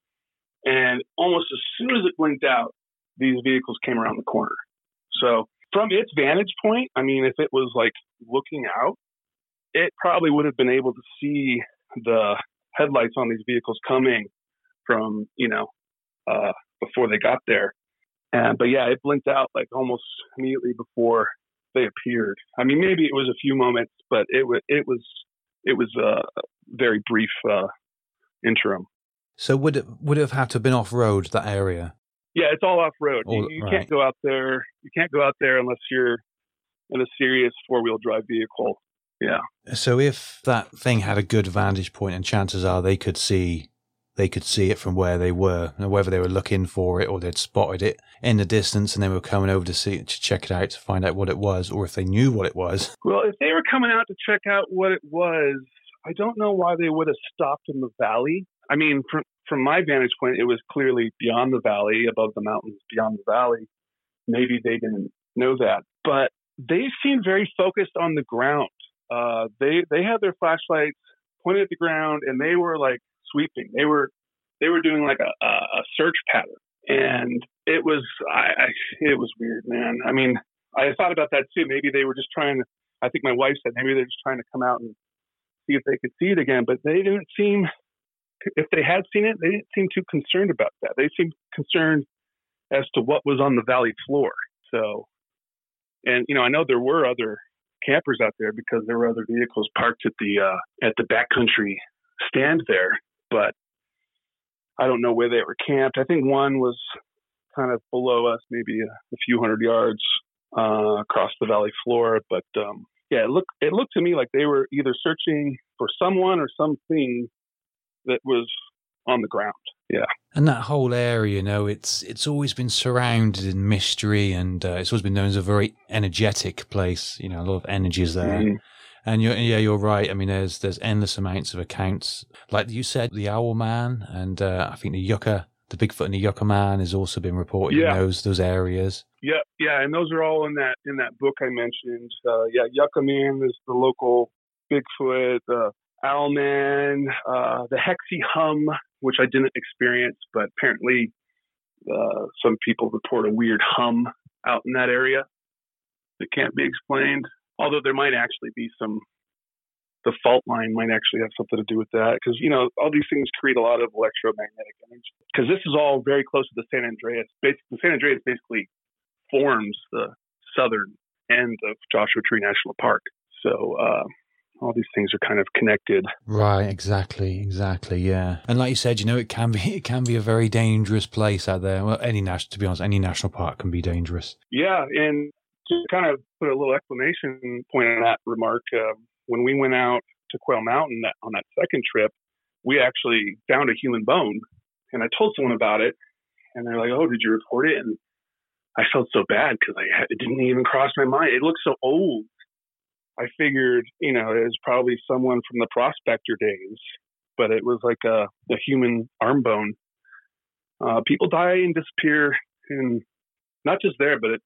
And almost as soon as it blinked out, these vehicles came around the corner. So from its vantage point, I mean, if it was like looking out, it probably would have been able to see the headlights on these vehicles coming from, you know, uh, before they got there. And, but yeah, it blinked out like almost immediately before they appeared. I mean, maybe it was a few moments, but it was, it was, it was a very brief uh, interim. So would it, would it have had to have been off road, that area? Yeah, it's all off road. All, you you right. can't go out there. You can't go out there unless you're in a serious four wheel drive vehicle. Yeah. So if that thing had a good vantage point, and chances are they could see, they could see it from where they were, and whether they were looking for it or they'd spotted it in the distance and they were coming over to see it, to check it out, to find out what it was, or if they knew what it was. Well, if they were coming out to check out what it was, I don't know why they would have stopped in the valley. I mean, from from my vantage point, it was clearly beyond the valley, above the mountains, beyond the valley. Maybe they didn't know that, but they seemed very focused on the ground. Uh, they they had their flashlights pointed at the ground, and they were like sweeping. They were they were doing like a, a search pattern, and it was I, I it was weird, man. I mean, I thought about that too. Maybe they were just trying to. I think my wife said maybe they're just trying to come out and see if they could see it again, but they didn't seem. If they had seen it, they didn't seem too concerned about that. They seemed concerned as to what was on the valley floor. So, and you know, I know there were other campers out there because there were other vehicles parked at the uh, at the backcountry stand there, but I don't know where they were camped. I think one was kind of below us, maybe a, a few hundred yards uh, across the valley floor. But um, yeah, it looked it looked to me like they were either searching for someone or something that was on the ground. Yeah. And that whole area, you know, it's it's always been surrounded in mystery, and uh, it's always been known as a very energetic place. You know, a lot of energy is there. Mm-hmm. And you're, yeah, you're right. I mean, there's there's endless amounts of accounts. Like you said, the Owl Man, and uh, I think the Yucca, the Bigfoot and the Yucca Man has also been reported yeah. in those those areas. Yeah, yeah, and those are all in that in that book I mentioned. Uh, yeah, Yucca Man is the local Bigfoot. Uh, Owlman, uh, the Hexy Hum, which I didn't experience, but apparently uh, some people report a weird hum out in that area that can't be explained. Although there might actually be some, the fault line might actually have something to do with that. Because, you know, all these things create a lot of electromagnetic energy. Because this is all very close to the San Andreas. Basically, the San Andreas basically forms the southern end of Joshua Tree National Park. So, uh, all these things are kind of connected. Right, exactly, exactly, yeah. And like you said, you know, it can be it can be a very dangerous place out there. Well, any national, to be honest, any national park can be dangerous. Yeah, and to kind of put a little exclamation point on that remark, uh, when we went out to Quail Mountain that, on that second trip, we actually found a human bone, and I told someone about it, and they're like, "Oh, did you report it?" And I felt so bad because I it didn't even cross my mind. It looked so old. I figured, you know, it was probably someone from the prospector days, but it was like a, a human arm bone. Uh, people die and disappear, in not just there, but it,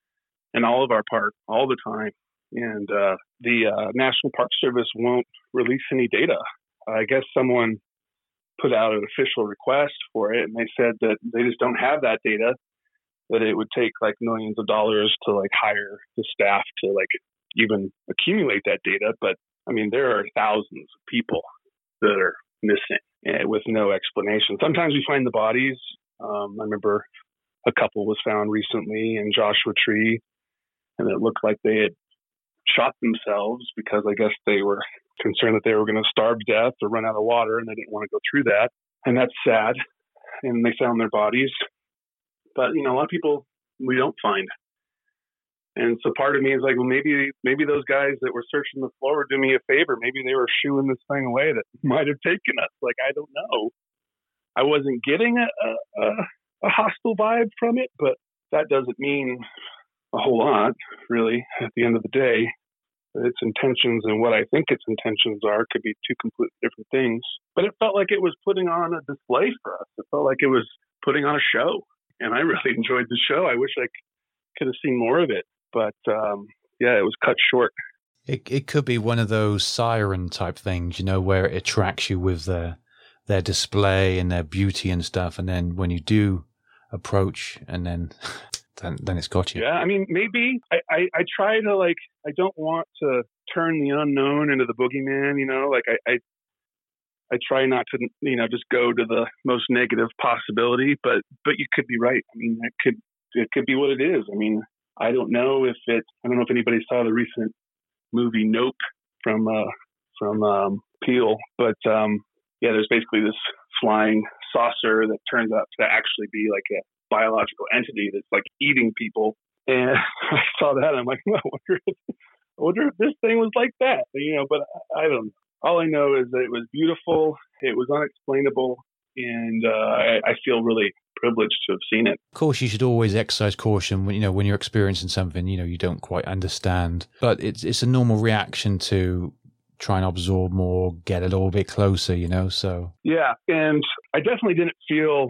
in all of our park all the time. And uh, the uh, National Park Service won't release any data. I guess someone put out an official request for it, and they said that they just don't have that data, that it would take like millions of dollars to like hire the staff to like even accumulate that data. But I mean, there are thousands of people that are missing uh, with no explanation. Sometimes we find the bodies. Um, I remember a couple was found recently in Joshua Tree, and it looked like they had shot themselves because I guess they were concerned that they were going to starve to death or run out of water, and they didn't want to go through that. And that's sad. And they found their bodies. But, you know, a lot of people we don't find. And so part of me is like, well, maybe maybe those guys that were searching the floor were doing me a favor. Maybe they were shooing this thing away that might have taken us. Like, I don't know. I wasn't getting a, a, a hostile vibe from it, but that doesn't mean a whole lot, really, at the end of the day. Its intentions and what I think its intentions are could be two completely different things. But it felt like it was putting on a display for us. It felt like it was putting on a show. And I really enjoyed the show. I wish I could have seen more of it. But, um, yeah, it was cut short. It it could be one of those siren type things, you know, where it attracts you with their, their display and their beauty and stuff. And then when you do approach and then... Then, then it's got you. Yeah, I mean, maybe I, I, I try to, like, I don't want to turn the unknown into the boogeyman, you know, like I, I I try not to, you know, just go to the most negative possibility, but but you could be right. I mean, that could it could be what it is. I mean, I don't know if it. I don't know if anybody saw the recent movie Nope from uh, from um, Peele, but um, yeah, there's basically this flying saucer that turns out to actually be like a biological entity that's like eating people. And I saw that and I'm like, well, I wonder if, I wonder if this thing was like that, you know, but I, I don't know. All I know is that it was beautiful. It was unexplainable. And uh, I, I feel really privileged to have seen it. Of course, you should always exercise caution when, you know, when you're experiencing something, you know, you don't quite understand, but it's, it's a normal reaction to try and absorb more, get a little bit closer, you know, so. Yeah. And I definitely didn't feel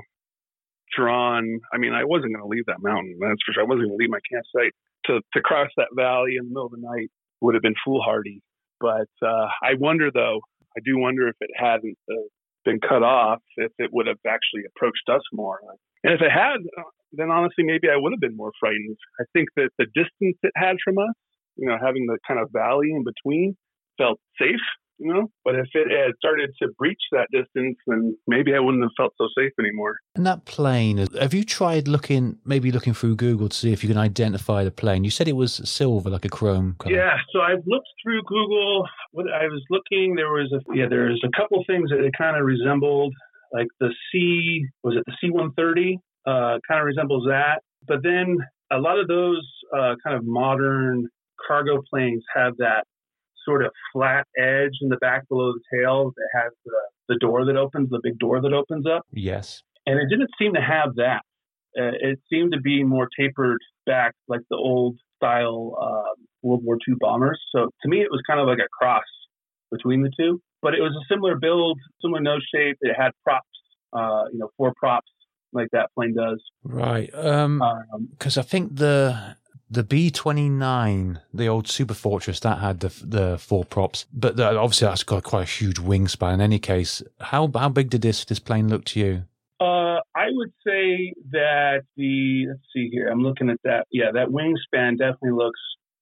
drawn. I mean, I wasn't going to leave that mountain. That's for sure. I wasn't going to leave my campsite. To to cross that valley in the middle of the night would have been foolhardy. But uh, I wonder, though, I do wonder if it hadn't uh, been cut off, if it would have actually approached us more. And if it had, then honestly, maybe I would have been more frightened. I think that the distance it had from us, you know, having the kind of valley in between, felt safe. You know, but if it had started to breach that distance, then maybe I wouldn't have felt so safe anymore. And that plane, have you tried looking, maybe looking through Google to see if you can identify the plane? You said it was silver, like a chrome color. Yeah, so I've looked through Google. What I was looking, there was a yeah, there's a couple things that it kind of resembled, like the C, was it the C one thirty? Uh, kind of resembles that. But then a lot of those uh, kind of modern cargo planes have that sort of flat edge in the back below the tail that has the, the door that opens, the big door that opens up. Yes. And it didn't seem to have that. Uh, it seemed to be more tapered back like the old style uh, World War Two bombers. So to me, it was kind of like a cross between the two. But it was a similar build, similar nose shape. It had props, uh, you know, four props like that plane does. Right. Um, because um, I think the... The B twenty-nine, the old Super Fortress, that had the the four props, but the, obviously that's got quite a huge wingspan. In any case, how how big did this this plane look to you? Uh, I would say that the let's see here, I'm looking at that. Yeah, that wingspan definitely looks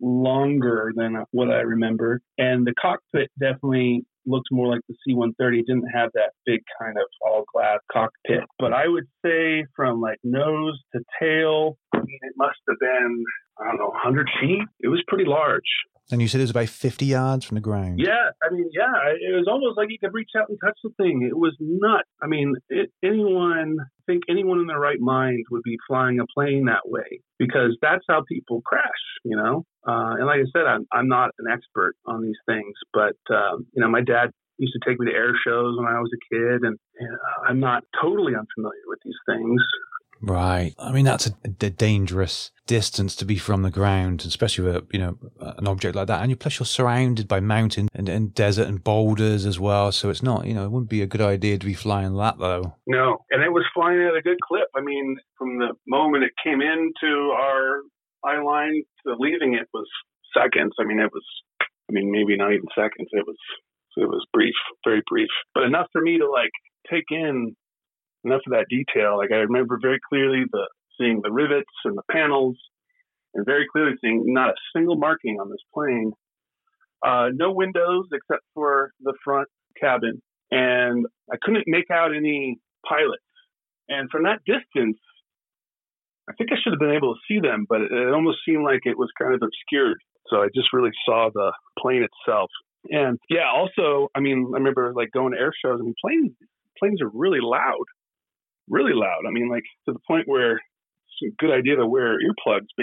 longer than what I remember, and the cockpit definitely looked more like the C one thirty. It didn't have that big kind of all glass cockpit, but I would say from like nose to tail, I mean, it must have been, I don't know, one hundred feet. It was pretty large. And you said it was about fifty yards from the ground. Yeah, I mean, yeah, it was almost like you could reach out and touch the thing. It was nuts. I mean, it, anyone, I think anyone in their right mind would be flying a plane that way because that's how people crash, you know? Uh, and like I said, I'm, I'm not an expert on these things, but, um, you know, my dad used to take me to air shows when I was a kid, and you know, I'm not totally unfamiliar with these things. Right. I mean, that's a, a dangerous distance to be from the ground, especially with, you know, an object like that. And you, plus you're surrounded by mountain and, and desert and boulders as well. So it's not, you know, it wouldn't be a good idea to be flying that though. No. And it was flying at a good clip. I mean, from the moment it came into our eye line to leaving it was seconds. I mean, it was, I mean, maybe not even seconds. It was, it was brief, very brief, but enough for me to like take in enough of that detail. Like I remember very clearly the seeing the rivets and the panels, and very clearly seeing not a single marking on this plane. Uh, no windows except for the front cabin, and I couldn't make out any pilots. And from that distance, I think I should have been able to see them, but it, it almost seemed like it was kind of obscured. So I just really saw the plane itself. And yeah, also, I mean, I remember like going to air shows. I mean, planes planes are really loud. Really loud. I mean, like to the point where it's a good idea to wear earplugs being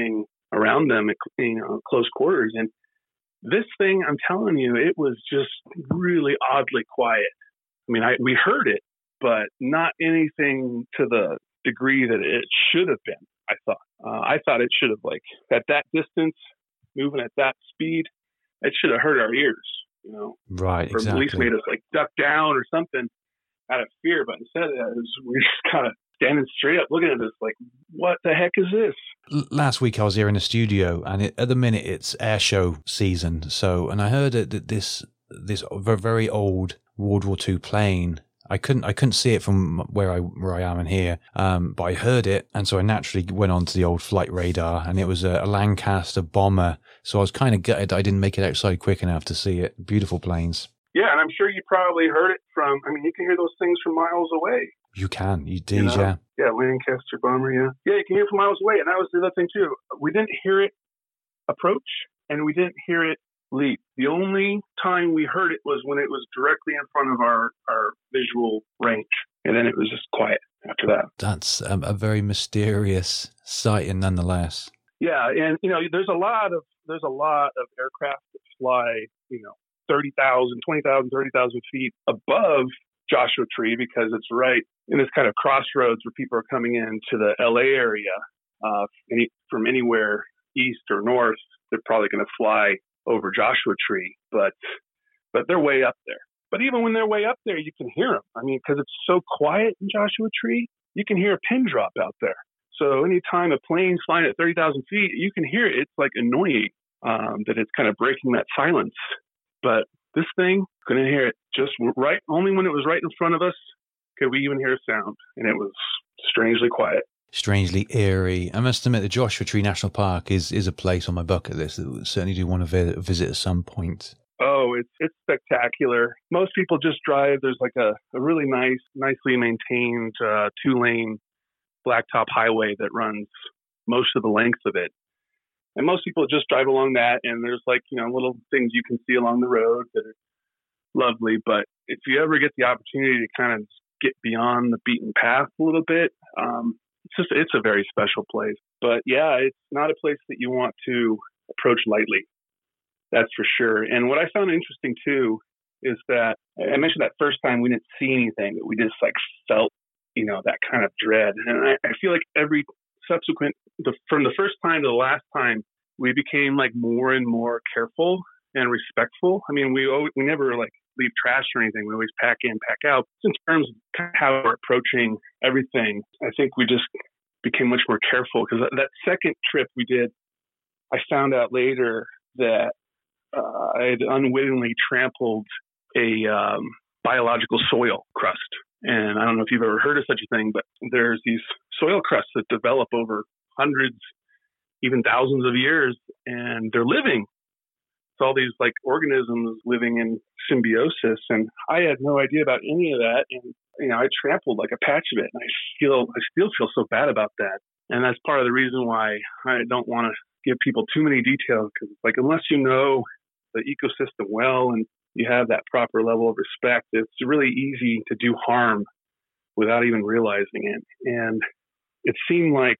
around them at, you know, close quarters. And this thing, I'm telling you, it was just really oddly quiet. I mean, I, we heard it, but not anything to the degree that it should have been, I thought. Uh, I thought it should have, like, at that distance, moving at that speed, it should have hurt our ears, you know. Right, or exactly. at least made us, like, duck down or something out of fear. But instead of that, it was, we just kind of standing straight up looking at this like, what the heck is this? L- last week I was here in the studio, and it, at the minute it's air show season. So, and I heard that that this this very old World War Two plane. I couldn't I couldn't see it from where I where I am in here, um, but I heard it, and so I naturally went on to the old flight radar, and it was a, a Lancaster bomber. So I was kind of gutted I didn't make it outside quick enough to see it. Beautiful planes. Yeah, and I'm sure you probably heard it from. I mean, you can hear those things from miles away. You can, you did, You know? yeah. Yeah, Lancaster bomber, yeah. Yeah, you can hear it from miles away. And that was the other thing, too. We didn't hear it approach, and we didn't hear it leap. The only time we heard it was when it was directly in front of our, our visual range. And then it was just quiet after that. That's a, a very mysterious sighting nonetheless. Yeah, and, you know, there's a lot of there's a lot of aircraft that fly, you know, thirty thousand, twenty thousand, thirty thousand feet above Joshua Tree, because it's right in this kind of crossroads where people are coming into the L A area uh, any, from anywhere east or north. They're probably going to fly over Joshua Tree, but but they're way up there. But even when they're way up there, you can hear them. I mean, because it's so quiet in Joshua Tree, you can hear a pin drop out there. So anytime a plane's flying at thirty thousand feet, you can hear it. It's like annoying um, that it's kind of breaking that silence. But this thing, couldn't hear it. Just right, only when it was right in front of us could we even hear a sound, and it was strangely quiet. Strangely eerie. I must admit, the Joshua Tree National Park is, is a place on my bucket list that I certainly do want to vi- visit at some point. Oh, it's it's spectacular. Most people just drive. There's like a, a really nice, nicely maintained uh, two-lane blacktop highway that runs most of the length of it. And most people just drive along that, and there's like, you know, little things you can see along the road that are lovely. But if you ever get the opportunity to kind of get beyond the beaten path a little bit, um, it's just, it's a very special place. But yeah, it's not a place that you want to approach lightly. That's for sure. And what I found interesting too is that I mentioned that first time we didn't see anything, but we just like felt, you know, that kind of dread. And I, I feel like every subsequent, the, from the first time to the last time, we became like more and more careful and respectful. I mean, we always, we never like leave trash or anything. We always pack in, pack out. In terms of kind of how we're approaching everything, I think we just became much more careful, because that second trip we did, I found out later that uh, I had unwittingly trampled a um, biological soil crust. And I don't know if you've ever heard of such a thing, but there's these soil crusts that develop over hundreds, even thousands of years, and they're living. It's all these like organisms living in symbiosis. And I had no idea about any of that. And, you know, I trampled like a patch of it. And I feel, I still feel so bad about that. And that's part of the reason why I don't want to give people too many details, because like, unless you know the ecosystem well and you have that proper level of respect, it's really easy to do harm without even realizing it. And it seemed like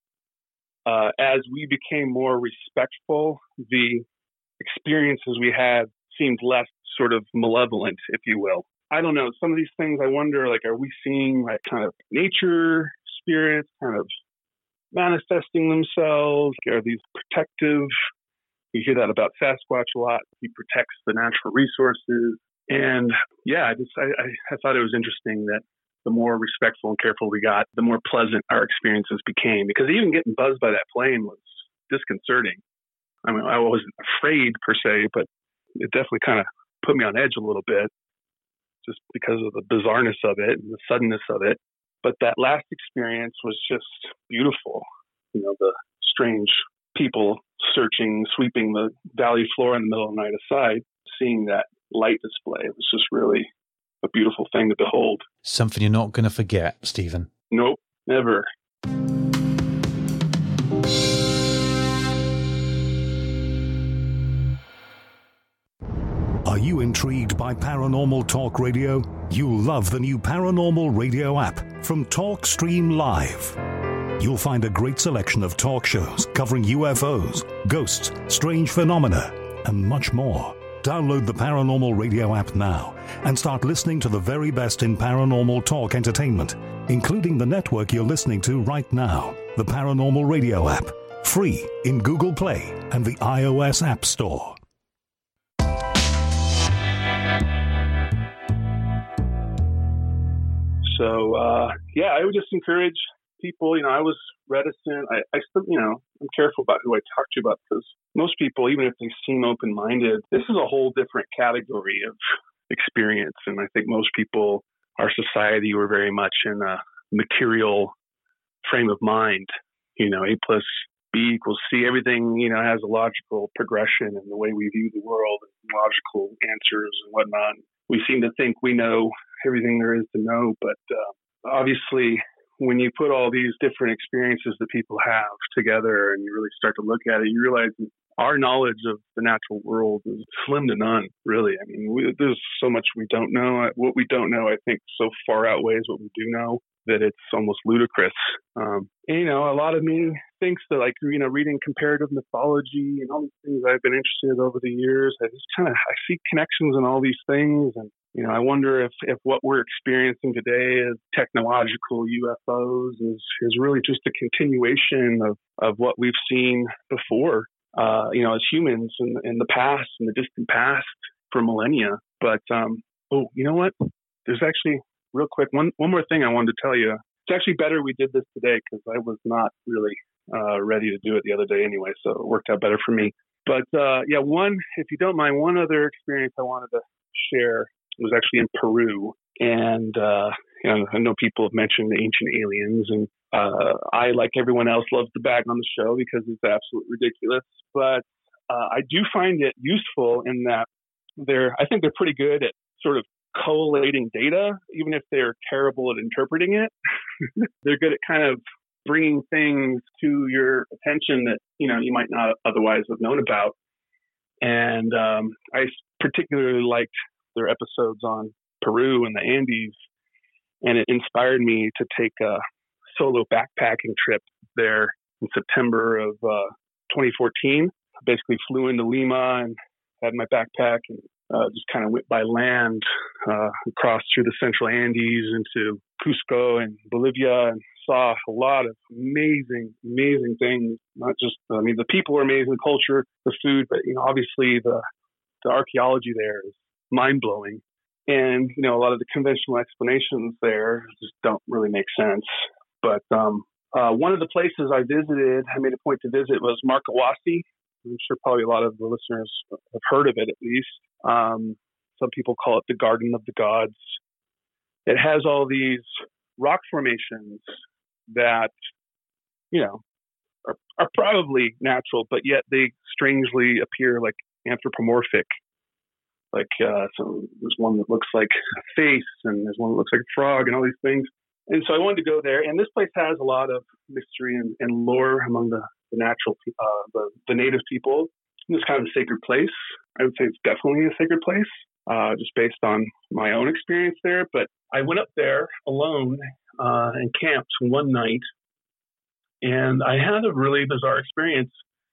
uh, as we became more respectful, the experiences we had seemed less sort of malevolent, if you will. I don't know. Some of these things, I wonder, like, are we seeing like kind of nature spirits kind of manifesting themselves? Are these protective? You hear that about Sasquatch a lot. He protects the natural resources. And yeah, I just I, I thought it was interesting that the more respectful and careful we got, the more pleasant our experiences became. Because even getting buzzed by that plane was disconcerting. I mean, I wasn't afraid per se, but it definitely kind of put me on edge a little bit, just because of the bizarreness of it and the suddenness of it. But that last experience was just beautiful. You know, the strange people searching, sweeping the valley floor in the middle of the night aside, seeing that light display, it was just really a beautiful thing to behold. Something you're not going to forget, Stephen. Nope, never. Are you intrigued by Paranormal Talk Radio? You'll love the new Paranormal Radio app from TalkStream Live. You'll find a great selection of talk shows covering U F Os, ghosts, strange phenomena, and much more. Download the Paranormal Radio app now and start listening to the very best in paranormal talk entertainment, including the network you're listening to right now, the Paranormal Radio app, free in Google Play and the iOS App Store. So, uh, yeah, I would just encourage people, you know, I was reticent. I, I still, you know, I'm careful about who I talk to about, because most people, even if they seem open-minded, this is a whole different category of experience. And I think most people, our society, were very much in a material frame of mind. You know, A plus B equals C. Everything, you know, has a logical progression in the way we view the world, and logical answers and whatnot. We seem to think we know everything there is to know, but uh, obviously, when you put all these different experiences that people have together and you really start to look at it, you realize our knowledge of the natural world is slim to none, really. I mean, we, there's so much we don't know. What we don't know, I think, so far outweighs what we do know that it's almost ludicrous. Um, and, you know, a lot of me thinks that, like, you know, reading comparative mythology and all these things I've been interested in over the years, I just kind of, I see connections in all these things. And, you know, I wonder if, if what we're experiencing today as technological U F Os is, is really just a continuation of, of what we've seen before, uh, you know, as humans in, in the past, in the distant past for millennia. But, um, oh, you know what? There's actually, real quick, one, one more thing I wanted to tell you. It's actually better we did this today, because I was not really uh, ready to do it the other day anyway, so it worked out better for me. But, uh, yeah, one, if you don't mind, one other experience I wanted to share was actually in Peru. And, uh, you know, I know people have mentioned the ancient aliens, and uh, I, like everyone else, love to bag on the show because it's absolutely ridiculous. But uh, I do find it useful in that they're, I think they're pretty good at sort of collating data, even if they're terrible at interpreting it. They're good at kind of bringing things to your attention that, you know, you might not otherwise have known about. And um, I particularly liked their episodes on Peru and the Andes, and it inspired me to take a solo backpacking trip there in September of uh, twenty fourteen. I basically flew into Lima and had my backpack and uh, just kind of went by land uh, across through the central Andes into Cusco and Bolivia, and saw a lot of amazing, amazing things. Not just, I mean, the people were amazing, the culture, the food, but, you know, obviously the the archaeology there is mind-blowing. And, you know, a lot of the conventional explanations there just don't really make sense. But um, uh, one of the places I visited, I made a point to visit, was Marcahuasi. I'm sure probably a lot of the listeners have heard of it, at least. Um, some people call it the Garden of the Gods. It has all these rock formations that, you know, are, are probably natural, but yet they strangely appear like anthropomorphic. Like, uh, so there's one that looks like a face, and there's one that looks like a frog, and all these things. And so I wanted to go there. And this place has a lot of mystery and, and lore among the, the natural, uh, the, the native people. It's kind of a sacred place. I would say it's definitely a sacred place, uh, just based on my own experience there. But I went up there alone uh, and camped one night, and I had a really bizarre experience.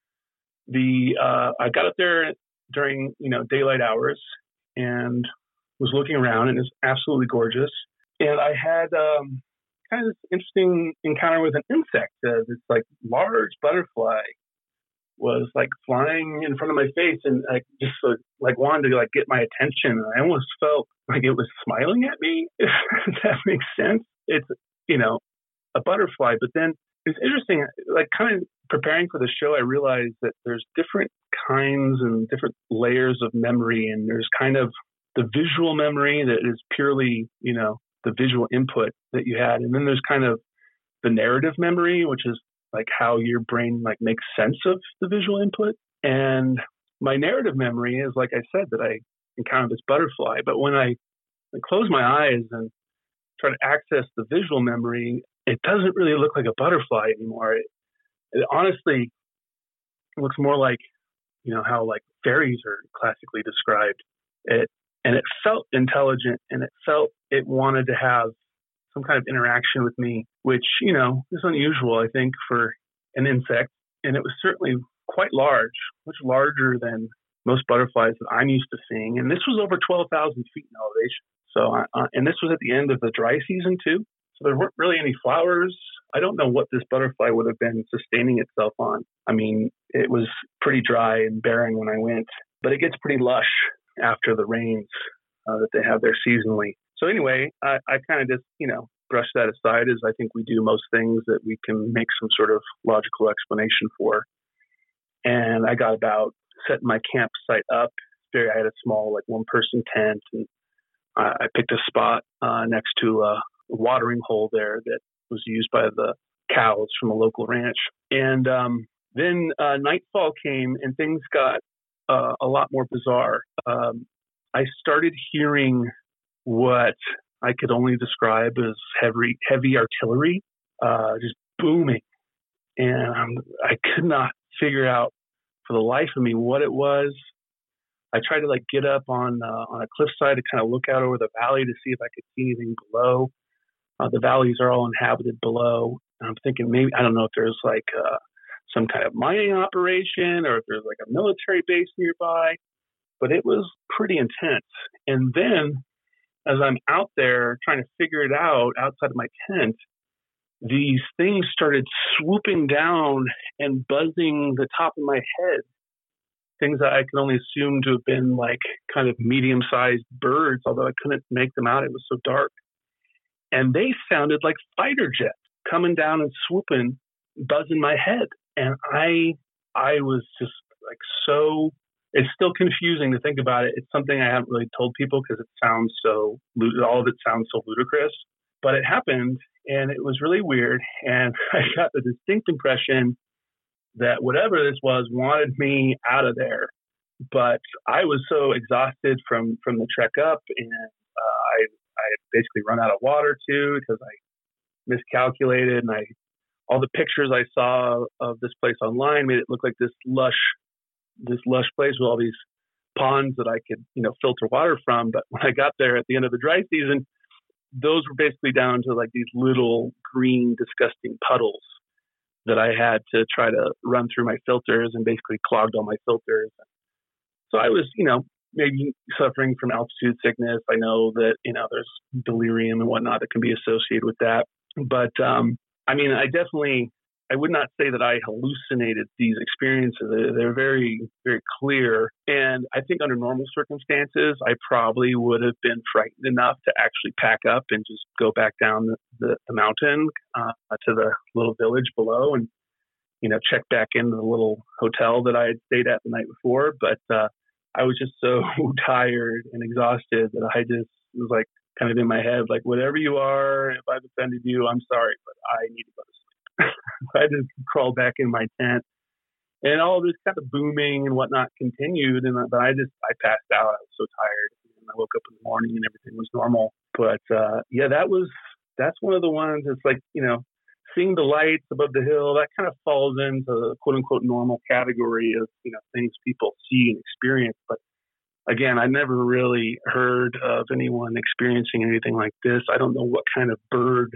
The uh, I got up there during, you know, daylight hours and was looking around, and it's absolutely gorgeous. And I had um, kind of this interesting encounter with an insect. Uh, this like large butterfly was like flying in front of my face, and like just uh, like wanted to like get my attention. And I almost felt like it was smiling at me. If that makes sense. It's, you know, a butterfly, but then it's interesting. Like, kind of preparing for the show, I realized that there's different kinds and different layers of memory, and there's kind of the visual memory that is purely, you know, the visual input that you had, and then there's kind of the narrative memory, which is like how your brain like makes sense of the visual input. And my narrative memory is, like I said, that I encountered this butterfly, but when I, I close my eyes and try to access the visual memory, it doesn't really look like a butterfly anymore. It, it honestly looks more like, you know, how like fairies are classically described. It and it felt intelligent, and it felt it wanted to have some kind of interaction with me, which, you know, is unusual, I think, for an insect. And it was certainly quite large, much larger than most butterflies that I'm used to seeing. And this was over twelve thousand feet in elevation. So, uh, and this was at the end of the dry season too. So there weren't really any flowers. I don't know what this butterfly would have been sustaining itself on. I mean, it was pretty dry and barren when I went, but it gets pretty lush after the rains uh, that they have there seasonally. So anyway, I, I kind of just, you know, brush that aside, as I think we do most things that we can make some sort of logical explanation for. And I got about setting my campsite up. There, I had a small, like, one-person tent, and I, I picked a spot uh, next to a watering hole there that was used by the cows from a local ranch. And um, then uh, nightfall came, and things got uh, a lot more bizarre. Um, I started hearing what I could only describe as heavy, heavy artillery, uh, just booming. And um, I could not figure out for the life of me what it was. I tried to like get up on uh, on a cliffside to kind of look out over the valley to see if I could see anything below. Uh, the valleys are all inhabited below. And I'm thinking maybe, I don't know if there's like uh, some kind of mining operation or if there's like a military base nearby, but it was pretty intense. And then as I'm out there trying to figure it out outside of my tent, these things started swooping down and buzzing the top of my head. Things that I could only assume to have been like kind of medium-sized birds, although I couldn't make them out. It was so dark. And they sounded like fighter jets coming down and swooping, buzzing my head. And I I was just like so, it's still confusing to think about it. It's something I haven't really told people because it sounds so, all of it sounds so ludicrous. But it happened, and it was really weird. And I got the distinct impression that whatever this was wanted me out of there. But I was so exhausted from, from the trek up, and uh, I I had basically run out of water too because I miscalculated, and I all the pictures I saw of this place online made it look like this lush this lush place with all these ponds that I could, you know, filter water from. But when I got there at the end of the dry season, those were basically down to like these little green, disgusting puddles that I had to try to run through my filters, and basically clogged all my filters. So I was, you know, maybe suffering from altitude sickness. I know that, you know, there's delirium and whatnot that can be associated with that. But, um, I mean, I definitely, I would not say that I hallucinated these experiences. They're very, very clear. And I think under normal circumstances, I probably would have been frightened enough to actually pack up and just go back down the, the, the mountain uh, to the little village below and, you know, check back into the little hotel that I had stayed at the night before. But uh, I was just so tired and exhausted that I just was like kind of in my head, like, whatever you are, if I've offended you, I'm sorry, but I need to go to sleep. So I just crawled back in my tent, and all this kind of booming and whatnot continued. And but I just, I passed out. I was so tired. And I woke up in the morning and everything was normal. But uh, yeah, that was, that's one of the ones that's like, you know, seeing the lights above the hill, that kind of falls into the quote unquote normal category of, you know, things people see and experience. But again, I never really heard of anyone experiencing anything like this. I don't know what kind of bird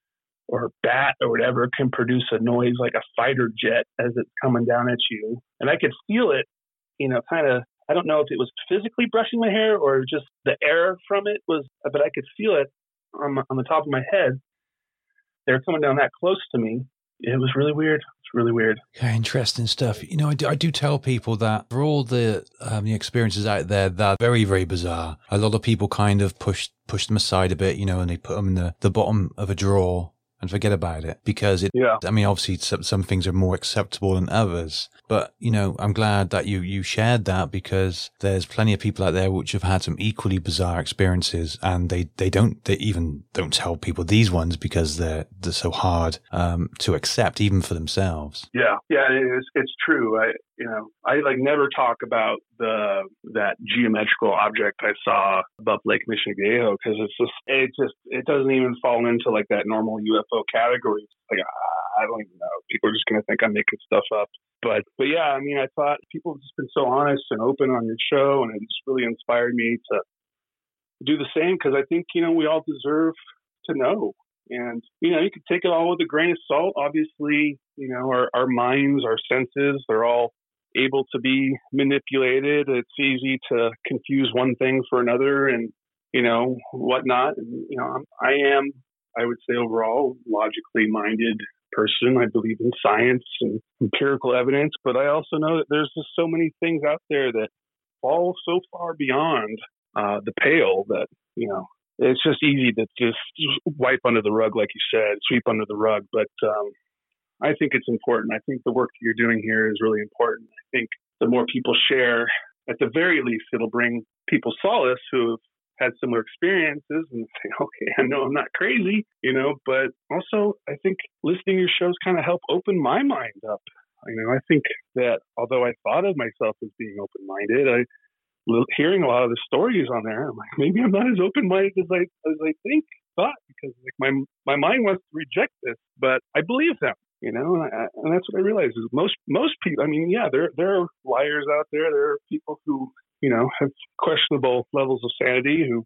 or bat or whatever can produce a noise like a fighter jet as it's coming down at you. And I could feel it, you know, kind of, I don't know if it was physically brushing my hair or just the air from it was, but I could feel it on, my, on the top of my head. They're coming down that close to me. It was really weird. It's really weird. Yeah, interesting stuff. You know, I do, I do tell people that for all the um, the experiences out there that are very, very bizarre, a lot of people kind of push push them aside a bit, you know, and they put them in the, the bottom of a drawer and forget about it because it, yeah. I mean, obviously some, some things are more acceptable than others, but you know, I'm glad that you, you shared that because there's plenty of people out there which have had some equally bizarre experiences and they, they don't, they even don't tell people these ones because they're, they're so hard, um, to accept even for themselves. Yeah. Yeah. It's, it's true. I, you know, I like never talk about the, that geometrical object I saw above Lake Michigayo because it's just, it just, it doesn't even fall into like that normal U F O category. Like, I don't even know. People are just going to think I'm making stuff up. But, but yeah, I mean, I thought people have just been so honest and open on your show, and it just really inspired me to do the same because I think, you know, we all deserve to know And, you know, you can take it all with a grain of salt. Obviously, you know, our, our minds, our senses, they're all able to be manipulated. It's easy to confuse one thing for another and, you know, whatnot. And, you know, I am, I would say overall, logically minded person. I believe in science and empirical evidence, but I also know that there's just so many things out there that fall so far beyond uh, the pale that, you know, it's just easy to just wipe under the rug, like you said, sweep under the rug. But um, I think it's important. I think the work that you're doing here is really important. I think the more people share, at the very least, it'll bring people solace who have had similar experiences and say, okay, I know I'm not crazy, you know, but also I think listening to your shows kind of help open my mind up. You know, I think that although I thought of myself as being open-minded, I hearing a lot of the stories on there, I'm like, maybe I'm not as open-minded as I as I think thought, because like my my mind wants to reject this, but I believe them, you know, and, I, and that's what I realize is most most people. I mean, yeah, there there are liars out there. There are people who, you know, have questionable levels of sanity, who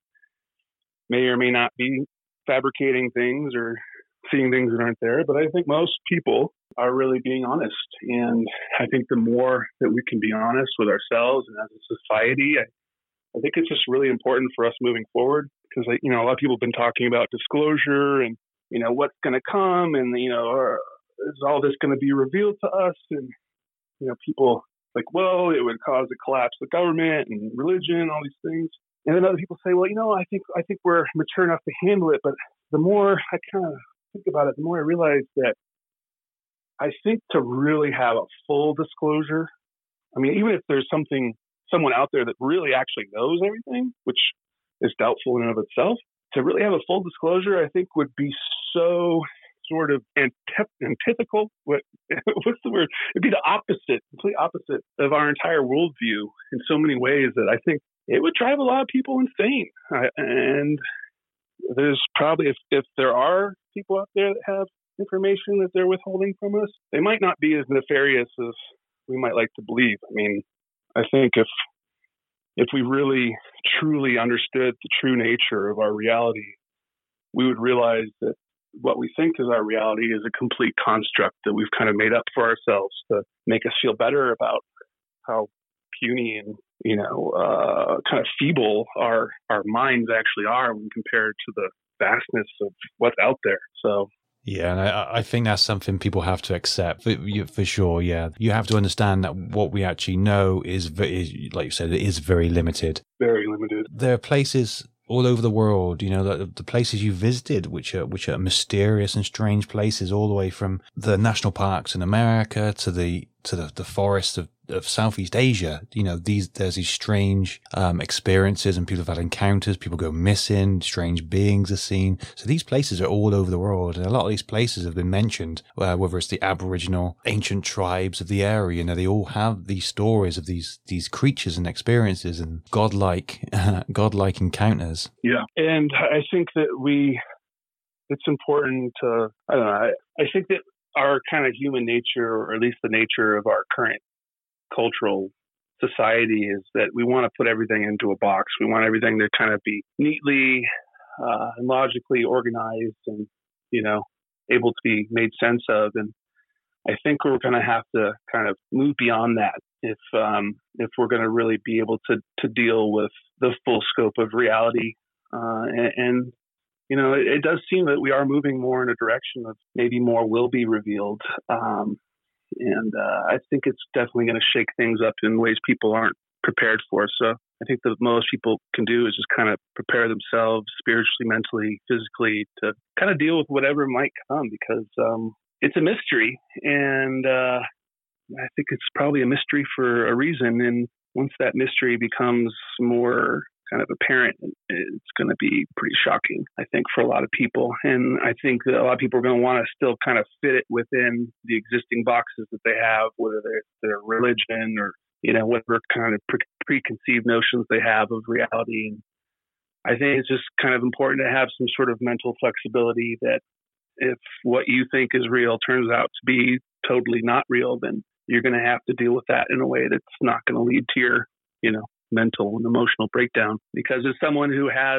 may or may not be fabricating things or seeing things that aren't there. But I think most people are really being honest. And I think the more that we can be honest with ourselves and as a society, I, I think it's just really important for us moving forward. Because, like, you know, a lot of people have been talking about disclosure and, you know, what's going to come and, you know, or is all this going to be revealed to us? And, you know, people like, well, it would cause a collapse of government and religion, all these things. And then other people say, well, you know, I think I think we're mature enough to handle it. But the more I kind of think about it, the more I realize that I think to really have a full disclosure, I mean, even if there's something, someone out there that really actually knows everything, which is doubtful in and of itself, to really have a full disclosure, I think would be so sort of antith- antithetical. What, what's the word? It'd be the opposite, complete opposite of our entire worldview in so many ways that I think it would drive a lot of people insane. I, and there's probably, if, if there are people out there that have information that they're withholding from us, they might not be as nefarious as we might like to believe. I mean, I think if if we really truly understood the true nature of our reality, we would realize that what we think is our reality is a complete construct that we've kind of made up for ourselves to make us feel better about how puny and, you know, uh, kind of feeble our our minds actually are when compared to the vastness of what's out there. So. Yeah, and I, I think that's something people have to accept for, for sure. Yeah, you have to understand that what we actually know is, very, like you said, it is very limited. Very limited. There are places all over the world, you know, the, the places you visited, which are which are mysterious and strange places, all the way from the national parks in America to the to the, the forests of, of Southeast Asia. You know, these there's these strange um, experiences, and people have had encounters. People go missing. Strange beings are seen. So these places are all over the world, and a lot of these places have been mentioned. Uh, whether it's the Aboriginal ancient tribes of the area, you know, they all have these stories of these these creatures and experiences and godlike godlike encounters. Yeah, and I think that we, it's important to, I don't know, I, I think that our kind of human nature, or at least the nature of our current cultural society, is that we want to put everything into a box. We want everything to kind of be neatly uh, and logically organized and, you know, able to be made sense of. And I think we're going to have to kind of move beyond that if um, if we're going to really be able to to deal with the full scope of reality. Uh, and, and you know, it, it does seem that we are moving more in a direction of maybe more will be revealed. Um, and uh, I think it's definitely going to shake things up in ways people aren't prepared for. So I think that most people can do is just kind of prepare themselves spiritually, mentally, physically to kind of deal with whatever might come, because um, it's a mystery. And uh, I think it's probably a mystery for a reason. And once that mystery becomes more kind of apparent, it's going to be pretty shocking, I think, for a lot of people. And I think that a lot of people are going to want to still kind of fit it within the existing boxes that they have, whether they're their religion or, you know, whatever kind of pre- preconceived notions they have of reality. And I think it's just kind of important to have some sort of mental flexibility that if what you think is real turns out to be totally not real, then you're going to have to deal with that in a way that's not going to lead to your, you know, mental and emotional breakdown. Because as someone who has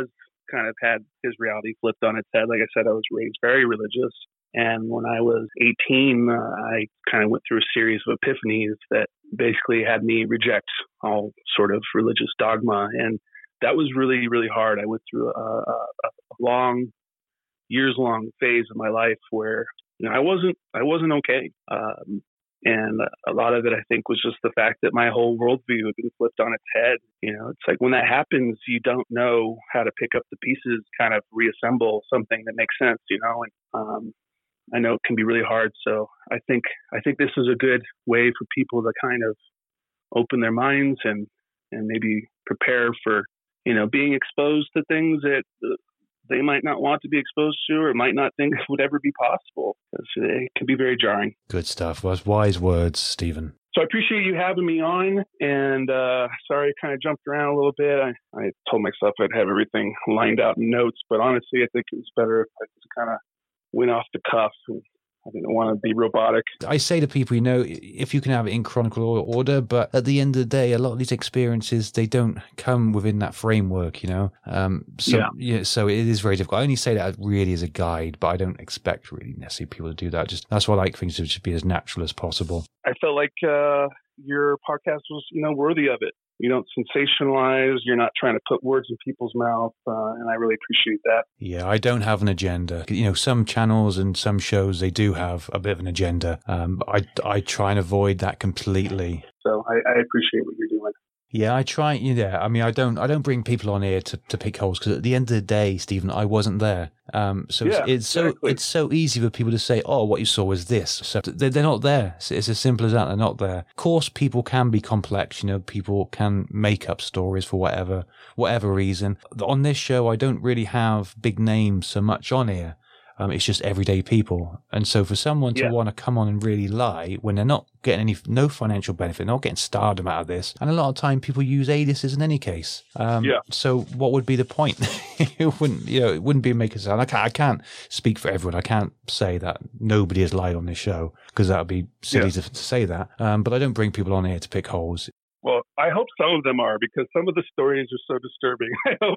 kind of had his reality flipped on its head. Like I said, I was raised very religious. And when I was eighteen, uh, I kind of went through a series of epiphanies that basically had me reject all sort of religious dogma. And that was really, really hard. I went through a, a, a long, years-long phase of my life where, you know, I wasn't, I wasn't okay. Um, and a lot of it, I think, was just the fact that my whole worldview had been flipped on its head. You know, it's like when that happens, you don't know how to pick up the pieces, kind of reassemble something that makes sense, you know, and, um, I know it can be really hard. So I think I think this is a good way for people to kind of open their minds and, and maybe prepare for, you know, being exposed to things that they might not want to be exposed to or might not think would ever be possible, because it can be very jarring. Good stuff. Well, that's wise words, Stephen. So I appreciate you having me on, and uh, sorry I kind of jumped around a little bit. I, I told myself I'd have everything lined out in notes, but honestly, I think it was better if I just kind of went off the cuff. And I didn't want to be robotic. I say to people, you know, if you can have it in chronological order, but at the end of the day, a lot of these experiences, they don't come within that framework, you know. Um, so, yeah. yeah, so it is very difficult. I only say that really as a guide, but I don't expect really necessarily people to do that. Just that's why I like things to just be as natural as possible. I felt like uh, your podcast was, you know, worthy of it. You don't sensationalize. You're not trying to put words in people's mouth, uh, and I really appreciate that. Yeah, I don't have an agenda. You know, some channels and some shows, they do have a bit of an agenda. Um, I, I try and avoid that completely. So I, I appreciate what you're doing. Yeah, I try. Yeah, I mean, I don't, I don't bring people on here to, to pick holes, because at the end of the day, Stephen, I wasn't there. Um, so yeah, it's, it's so exactly. it's so easy for people to say, "Oh, what you saw was this." So they're, they're not there. It's, it's as simple as that. They're not there. Of course, people can be complex. You know, people can make up stories for whatever whatever reason. On this show, I don't really have big names so much on here. Um, it's just everyday people. And so for someone to yeah. want to come on and really lie when they're not getting any, no financial benefit, not getting stardom out of this. And a lot of time people use aliases in any case. Um, yeah. So what would be the point? It wouldn't, you know, it wouldn't be a make a sound. I can't, I can't speak for everyone. I can't say that nobody has lied on this show, because that would be silly yeah. to, to say that. Um, but I don't bring people on here to pick holes. Well, I hope some of them are, because some of the stories are so disturbing. I hope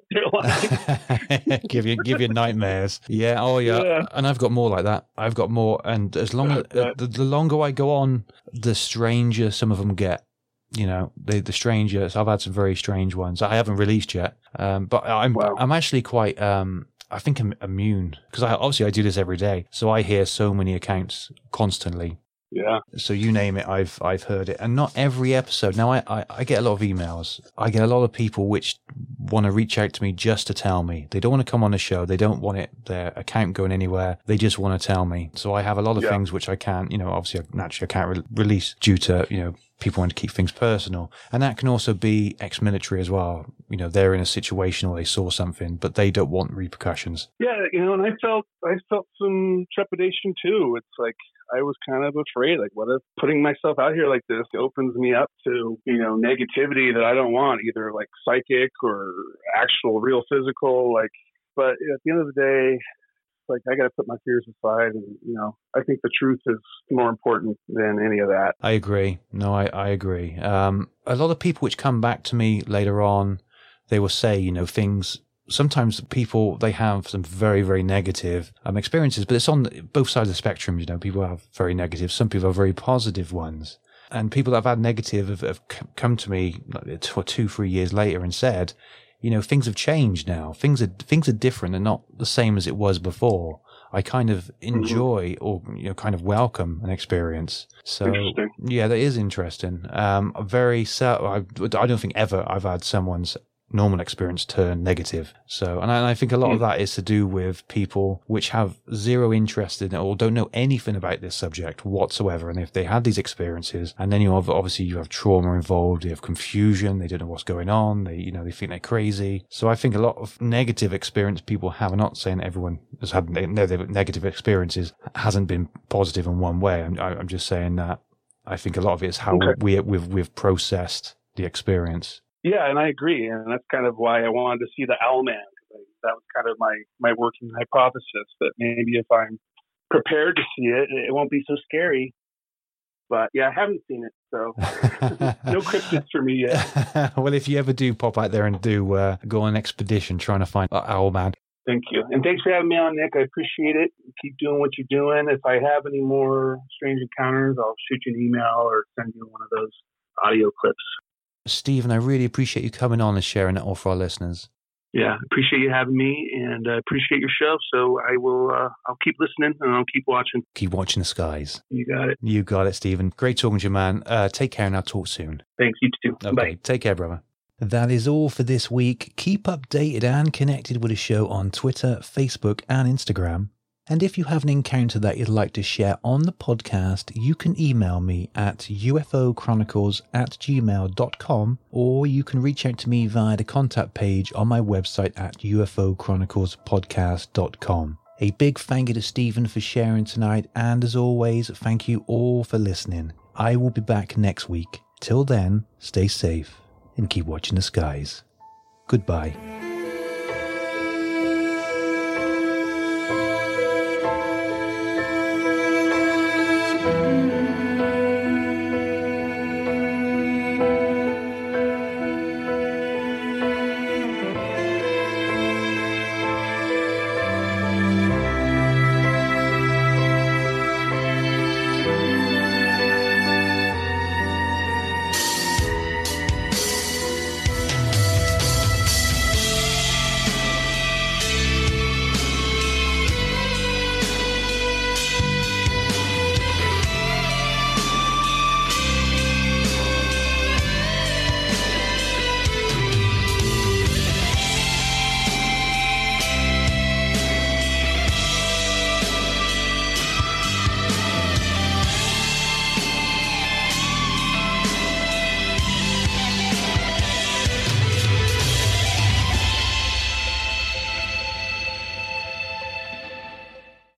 they're lying. give you give you nightmares. Yeah. Oh, yeah. yeah. And I've got more like that. I've got more, and as long as uh, the, the longer I go on, the stranger some of them get. You know, the the stranger. So I've had some very strange ones. I haven't released yet, um, but I'm wow. I'm actually quite. Um, I think I'm immune, because I obviously I do this every day, so I hear so many accounts constantly. Yeah. So you name it, I've I've heard it, and not every episode. Now I, I, I get a lot of emails. I get a lot of people which want to reach out to me just to tell me. They don't want to come on the show. They don't want it their account going anywhere. They just want to tell me. So I have a lot of yeah. things which I can't, you know, obviously naturally I can't re- release due to, you know, people want to keep things personal. And that can also be ex-military as well. You know, they're in a situation where they saw something, but they don't want repercussions. Yeah, you know, and I felt I felt some trepidation too. It's like I was kind of afraid, like, what if putting myself out here like this opens me up to, you know, negativity that I don't want, either like psychic or actual real physical, like, but at the end of the day, like, I got to put my fears aside, and, you know, I think the truth is more important than any of that. I agree. No, I, I agree. Um, a lot of people which come back to me later on, they will say, you know, things. Sometimes people, they have some very, very negative um, experiences, but it's on both sides of the spectrum. You know, people have very negative. Some people have very positive ones. And people that have had negative have, have come to me two, two, three years later and said, you know, things have changed now. Things are, things are different and not the same as it was before. I kind of enjoy mm-hmm. or, you know, kind of welcome an experience. So, yeah, that is interesting. Um, very, I, I don't think ever I've had someone's normal experience turn negative. So, and I, and I think a lot mm. of that is to do with people which have zero interest in it or don't know anything about this subject whatsoever. And if they had these experiences, and then you have, obviously you have trauma involved, you have confusion, they don't know what's going on, they, you know, they think they're crazy. So I think a lot of negative experience people have, I'm not saying everyone has had negative experiences, hasn't been positive in one way. I'm, I'm just saying that I think a lot of it is how okay. we, we've, we've processed the experience. Yeah, and I agree, and that's kind of why I wanted to see the Owlman. That was kind of my, my working hypothesis, that maybe if I'm prepared to see it, it won't be so scary. But yeah, I haven't seen it, so no cryptids for me yet. Well, if you ever do pop out there and do uh, go on an expedition trying to find uh, Owlman. Thank you. And thanks for having me on, Nick. I appreciate it. Keep doing what you're doing. If I have any more strange encounters, I'll shoot you an email or send you one of those audio clips. Stephen, I really appreciate you coming on and sharing it all for our listeners. Yeah, appreciate you having me, and uh, appreciate your show. So I will, uh, I'll keep listening and I'll keep watching. Keep watching the skies. You got it. You got it, Stephen. Great talking to you, man. Uh, take care and I'll talk soon. Thanks, you too. Okay, Bye. Take care, brother. That is all for this week. Keep updated and connected with the show on Twitter, Facebook, and Instagram. And if you have an encounter that you'd like to share on the podcast, you can email me at U F O chronicles at gmail dot com, or you can reach out to me via the contact page on my website at U F O chronicles podcast dot com. A big thank you to Stephen for sharing tonight, and as always, thank you all for listening. I will be back next week. Till then, stay safe and keep watching the skies. Goodbye.